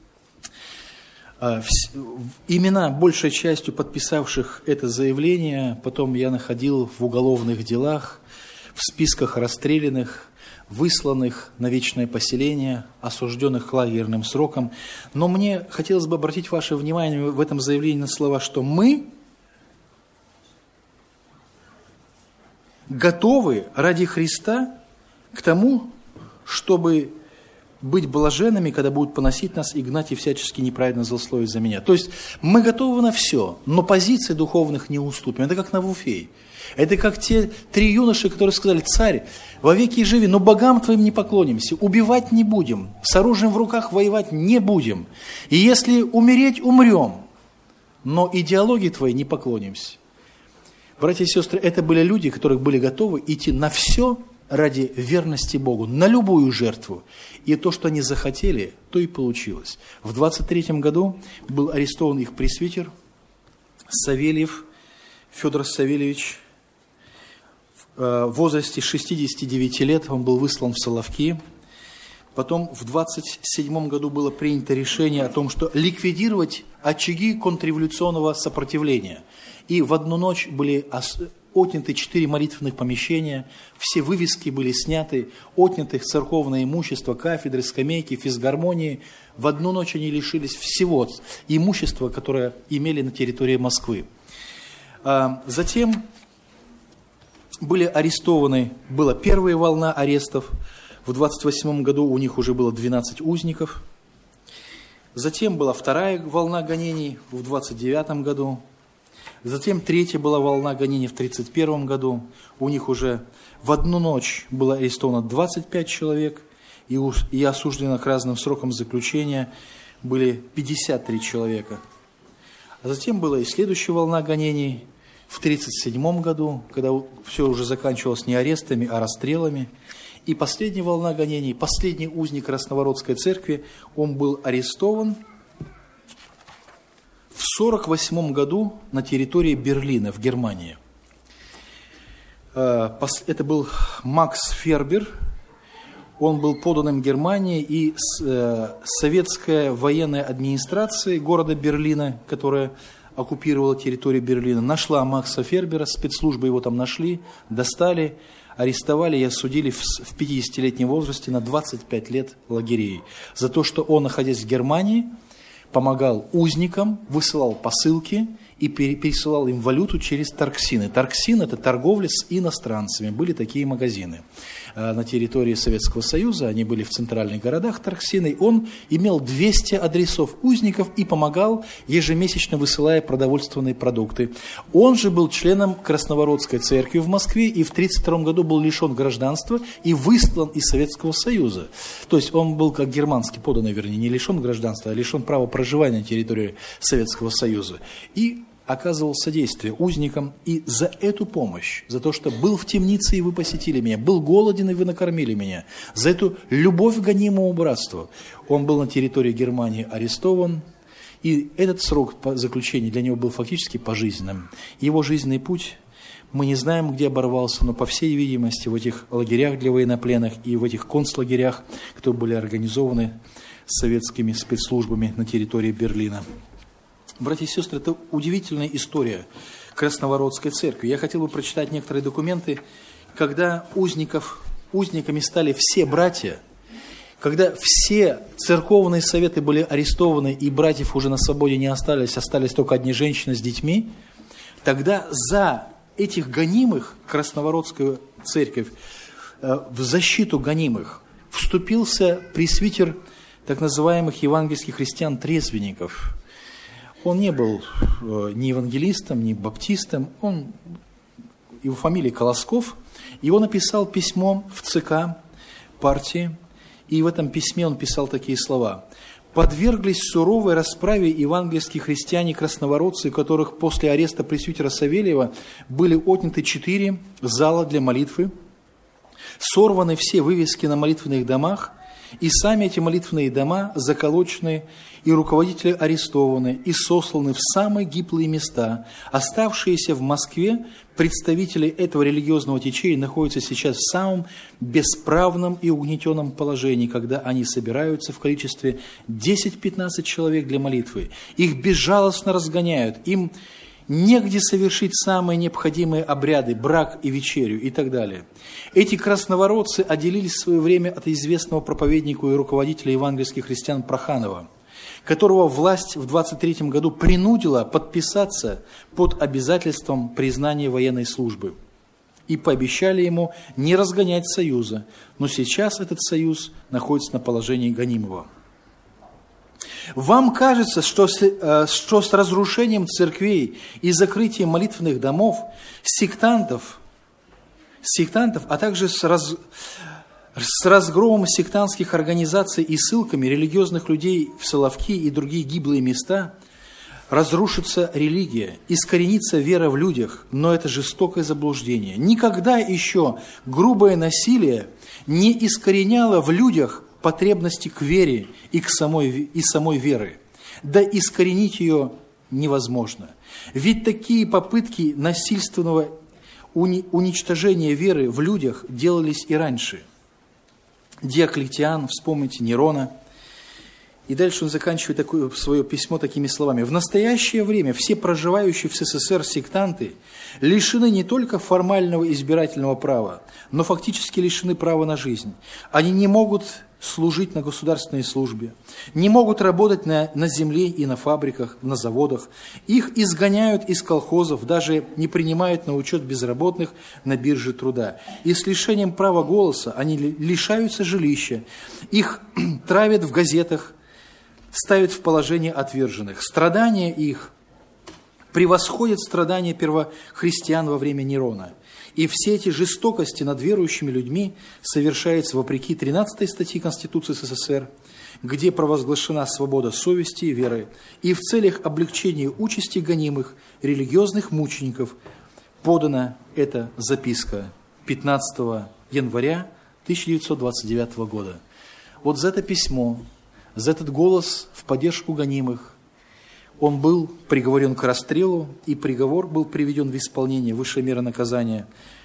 Имена, большей частью подписавших это заявление, потом я находил в уголовных делах, в списках расстрелянных, высланных на вечное поселение, осужденных к лагерным срокам. Но мне хотелось бы обратить ваше внимание в этом заявлении на слова, что мы готовы ради Христа к тому, чтобы быть блаженными, когда будут поносить нас и гнать и всячески неправедно злословить за меня. То есть мы готовы на все, но позиций духовных не уступим. Это как Навуфей. Это как те 3 юноши, которые сказали: царь, вовеки живи, но богам твоим не поклонимся, убивать не будем, с оружием в руках воевать не будем. И если умереть, умрем, но идеологии твоей не поклонимся. Братья и сестры, это были люди, которые были готовы идти на все ради верности Богу, на любую жертву. И то, что они захотели, то и получилось. В 23 году был арестован их пресвитер Савельев, Федор Савельевич. В возрасте 69 лет он был выслан в Соловки. Потом в 27 году было принято решение о том, что ликвидировать очаги контрреволюционного сопротивления. И в одну ночь были отняты 4 молитвенных помещения, все вывески были сняты, отняты церковное имущество, кафедры, скамейки, физгармонии. В одну ночь они лишились всего имущества, которое имели на территории Москвы. Затем были арестованы, была первая волна арестов. В 28 году у них уже было 12 узников. Затем была вторая волна гонений в 29 году. Затем третья была волна гонений в 31 году. У них уже в одну ночь было арестовано 25 человек. И осуждено к разным срокам заключения были 53 человека. А затем была и следующая волна гонений в 1937 году, когда все уже заканчивалось не арестами, а расстрелами. И последняя волна гонений, последний узник Красновородской церкви, он был арестован в 1948 году на территории Берлина, в Германии. Это был Макс Фербер. Он был поданным Германии, и советская военная администрация города Берлина, которая оккупировала территорию Берлина, нашла Макса Фербера, спецслужбы его там нашли, достали, арестовали и осудили в 50-летнем возрасте на 25 лет лагерей за то, что он, находясь в Германии, помогал узникам, высылал посылки и пересылал им валюту через торксины. Торксин – это торговля с иностранцами. Были такие магазины на территории Советского Союза, они были в центральных городах торксины. Он имел 200 адресов узников и помогал, ежемесячно высылая продовольственные продукты. Он же был членом Красновородской церкви в Москве и в 1932 году был лишен гражданства и выслан из Советского Союза. То есть он был как германский подданный, вернее, не лишен гражданства, а лишен права проживания на территории Советского Союза. И оказывал содействие узникам, и за эту помощь, за то, что был в темнице, и вы посетили меня, был голоден, и вы накормили меня, за эту любовь к гонимому братству, он был на территории Германии арестован, и этот срок заключения для него был фактически пожизненным. Его жизненный путь, мы не знаем, где оборвался, но, по всей видимости, в этих лагерях для военнопленных и в этих концлагерях, которые были организованы советскими спецслужбами на территории Берлина. Братья и сестры, это удивительная история Красновородской церкви. Я хотел бы прочитать некоторые документы, когда узниками стали все братья, когда все церковные советы были арестованы и братьев уже на свободе не остались только одни женщины с детьми, тогда за этих гонимых Красновородская церковь, в защиту гонимых вступился пресвитер так называемых евангельских христиан-трезвенников. Он не был ни евангелистом, ни баптистом, его фамилия Колосков, и он написал письмо в ЦК партии, и в этом письме он писал такие слова: «Подверглись суровой расправе евангельские христиане-красновородцы, у которых после ареста пресвитера Савельева были отняты 4 зала для молитвы, сорваны все вывески на молитвенных домах, и сами эти молитвенные дома заколочены, и руководители арестованы и сосланы в самые гиблые места. Оставшиеся в Москве представители этого религиозного течения находятся сейчас в самом бесправном и угнетенном положении, когда они собираются в количестве 10-15 человек для молитвы. Их безжалостно разгоняют, им негде совершить самые необходимые обряды, брак и вечерю и так далее. Эти красновородцы отделились в свое время от известного проповедника и руководителя евангельских христиан Проханова, которого власть в 23 году принудила подписаться под обязательством признания военной службы. и пообещали ему не разгонять союза, но сейчас этот союз находится на положении гонимого. Вам кажется, что с разрушением церквей и закрытием молитвенных домов, сектантов, а также с разгромом сектантских организаций и ссылками религиозных людей в Соловки и другие гиблые места разрушится религия, искоренится вера в людях, но это жестокое заблуждение. Никогда еще грубое насилие не искореняло в людях потребности к вере и самой веры. Да искоренить ее невозможно. Ведь такие попытки насильственного уничтожения веры в людях делались и раньше. Диоклетиан, вспомните Нерона. И дальше он заканчивает свое письмо такими словами. В настоящее время все проживающие в СССР сектанты лишены не только формального избирательного права, но фактически лишены права на жизнь. Они не могут служить на государственной службе, не могут работать на земле и на фабриках, на заводах. Их изгоняют из колхозов, даже не принимают на учет безработных на бирже труда. И с лишением права голоса они лишаются жилища, их травят в газетах, ставят в положение отверженных. Страдания их превосходят страдания первохристиан во время Нерона. И все эти жестокости над верующими людьми совершаются вопреки 13 статье Конституции СССР, где провозглашена свобода совести и веры, и в целях облегчения участи гонимых религиозных мучеников подана эта записка 15 января 1929 года. Вот за это письмо, за этот голос в поддержку гонимых он был приговорен к расстрелу, и приговор был приведен в исполнение высшей меры наказания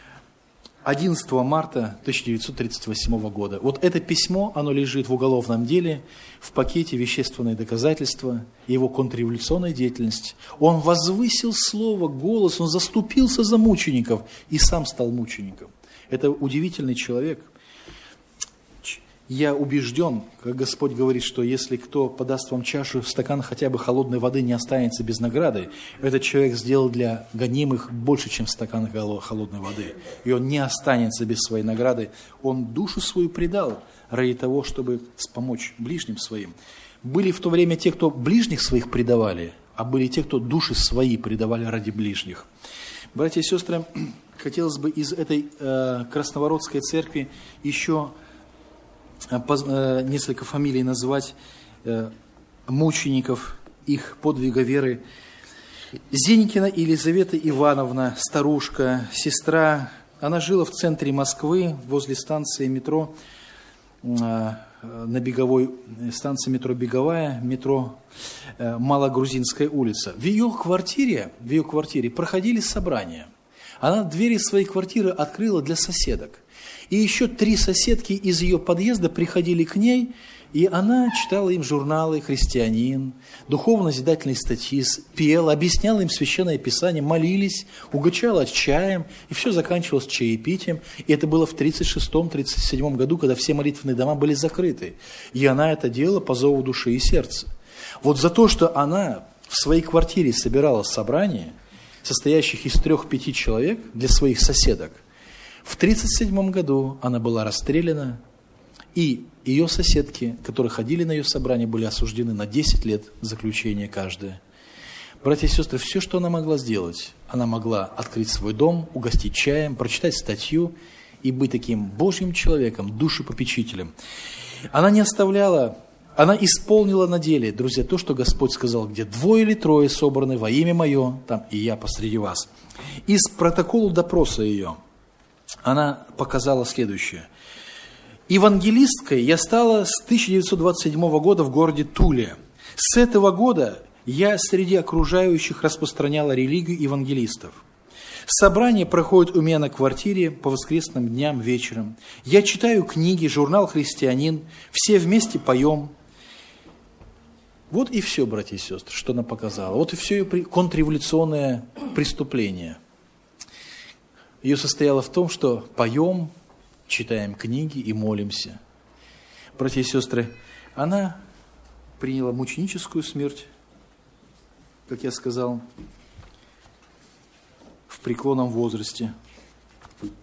11 марта 1938 года. Вот это письмо, оно лежит в уголовном деле, в пакете «Вещественные доказательства», его контрреволюционная деятельность. Он возвысил слово, голос, он заступился за мучеников и сам стал мучеником. Это удивительный человек. Я убежден, как Господь говорит, что если кто подаст вам чашу, стакан хотя бы холодной воды, не останется без награды, этот человек сделал для гонимых больше, чем стакан холодной воды. И он не останется без своей награды. Он душу свою предал ради того, чтобы помочь ближним своим. Были в то время те, кто ближних своих предавали, а были те, кто души свои предавали ради ближних. Братья и сестры, хотелось бы из этой Красновородской церкви еще несколько фамилий назвать мучеников, их подвига веры. Зенькина Елизавета Ивановна, старушка, сестра, она жила в центре Москвы, возле станции метро, на Беговой, станции метро Беговая, метро Малогрузинская улица. В ее квартире проходили собрания. Она двери своей квартиры открыла для соседок. И еще 3 соседки из ее подъезда приходили к ней, и она читала им журналы «Христианин», духовно-назидательные статьи, пела, объясняла им Священное Писание, молились, угощала чаем, и все заканчивалось чаепитием. И это было в 1936-1937 году, когда все молитвенные дома были закрыты. И она это делала по зову души и сердца. Вот за то, что она в своей квартире собирала собрание, состоящих из 3-5 человек для своих соседок, в 1937 году она была расстреляна, и ее соседки, которые ходили на ее собрание, были осуждены на 10 лет заключения каждая. Братья и сестры, все, что она могла сделать, она могла открыть свой дом, угостить чаем, прочитать статью и быть таким Божьим человеком, душепопечителем. Она не оставляла, она исполнила на деле, друзья, то, что Господь сказал, где 2 или 3 собраны во имя Мое, там и я посреди вас. Из протокола допроса ее она показала следующее. Евангелисткой я стала с 1927 года в городе Туле. С этого года я среди окружающих распространяла религию евангелистов. Собрания проходят у меня на квартире по воскресным дням вечером. Я читаю книги, журнал «Христианин», все вместе поем. Вот и все, братья и сестры, что она показала. Вот и все ее контрреволюционное преступление. Ее состояло в том, что поем, читаем книги и молимся. Братья и сестры, она приняла мученическую смерть, как я сказал, в преклонном возрасте.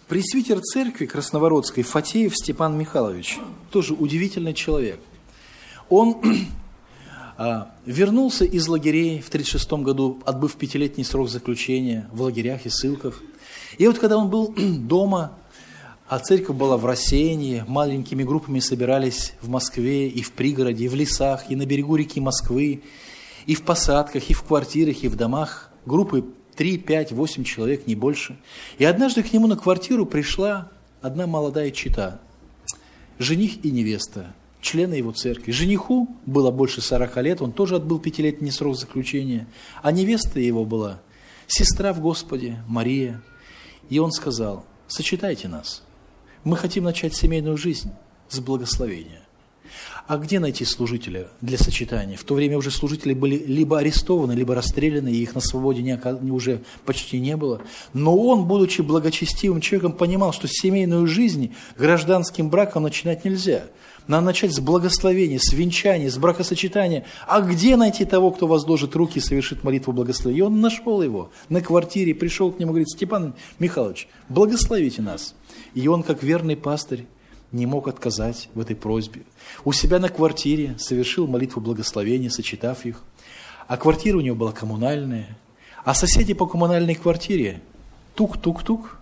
Пресвитер церкви Красновородской Фатеев Степан Михайлович, тоже удивительный человек. Он вернулся из лагерей в 1936 году, отбыв 5-летний срок заключения в лагерях и ссылках. И вот когда он был дома, а церковь была в рассеянии, маленькими группами собирались в Москве и в пригороде, и в лесах, и на берегу реки Москвы, и в посадках, и в квартирах, и в домах, группы 3, 5, 8 человек, не больше. И однажды к нему на квартиру пришла одна молодая чета, жених и невеста, члены его церкви. Жениху было больше 40 лет, он тоже отбыл 5-летний срок заключения, а невеста его была сестра в Господе, Мария. И он сказал: сочетайте нас, мы хотим начать семейную жизнь с благословения. А где найти служителя для сочетания? В то время уже служители были либо арестованы, либо расстреляны, и их на свободе уже почти не было. Но он, будучи благочестивым человеком, понимал, что семейную жизнь гражданским браком начинать нельзя. Надо начать с благословения, с венчания, с бракосочетания. А где найти того, кто возложит руки и совершит молитву благословения? И он нашел его на квартире, пришел к нему и говорит: Степан Михайлович, благословите нас. И он, как верный пастырь, не мог отказать в этой просьбе. У себя на квартире совершил молитву благословения, сочетав их. А квартира у него была коммунальная. А соседи по коммунальной квартире тук-тук-тук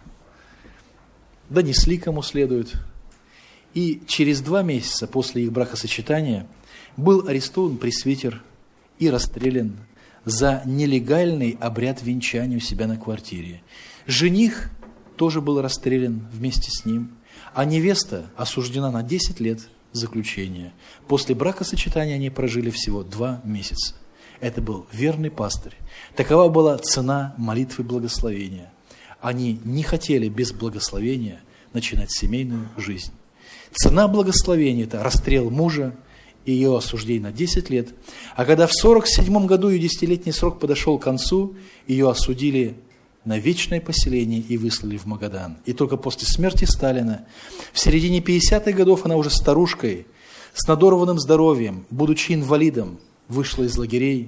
донесли кому следует. И через 2 месяца после их бракосочетания был арестован пресвитер и расстрелян за нелегальный обряд венчания у себя на квартире. Жених тоже был расстрелян вместе с ним, а невеста осуждена на 10 лет заключения. После бракосочетания они прожили всего 2 месяца. Это был верный пастырь. Такова была цена молитвы благословения. Они не хотели без благословения начинать семейную жизнь. Цена благословения – это расстрел мужа и ее осуждение на 10 лет. А когда в 1947 году ее 10-летний срок подошел к концу, ее осудили на вечное поселение и выслали в Магадан. И только после смерти Сталина, в середине 50-х годов, она уже старушкой, с надорванным здоровьем, будучи инвалидом, вышла из лагерей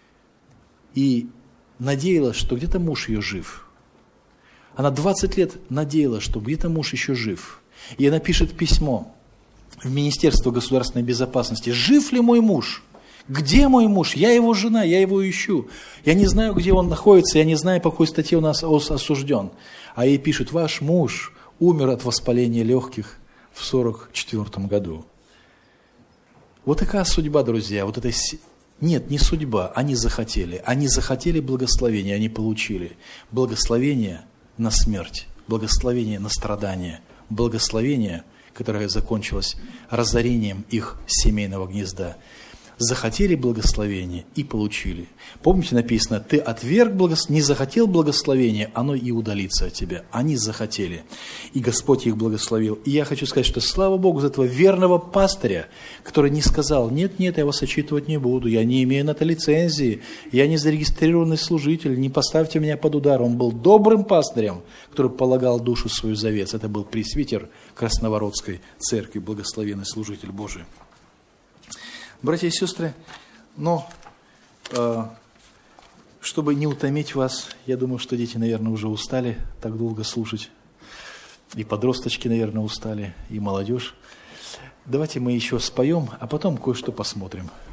и надеялась, что где-то муж ее жив. Она 20 лет надеялась, что где-то муж еще жив. И она пишет письмо в Министерство государственной безопасности: «Жив ли мой муж? Где мой муж? Я его жена, я его ищу. Я не знаю, где он находится, я не знаю, по какой статье у нас осужден». А ей пишут: «Ваш муж умер от воспаления легких в 1944 году». Вот такая судьба, друзья. Вот это... Нет, не судьба, они захотели. Они захотели благословения, они получили. Благословение на смерть, благословение на страдания, благословение, которое закончилось разорением их семейного гнезда. Захотели благословение и получили. Помните, написано: ты отверг не захотел благословения, оно и удалится от тебя. Они захотели, и Господь их благословил. И я хочу сказать, что слава Богу за этого верного пастыря, который не сказал: нет, я вас отчитывать не буду, я не имею на это лицензии, я не зарегистрированный служитель, не поставьте меня под удар. Он был добрым пастырем, который полагал душу свою за вес. Это был пресвитер Красновородской церкви, благословенный служитель Божий. Братья и сестры, но чтобы не утомить вас, я думаю, что дети, наверное, уже устали так долго слушать, и подросточки, наверное, устали, и молодежь. Давайте мы еще споем, а потом кое-что посмотрим.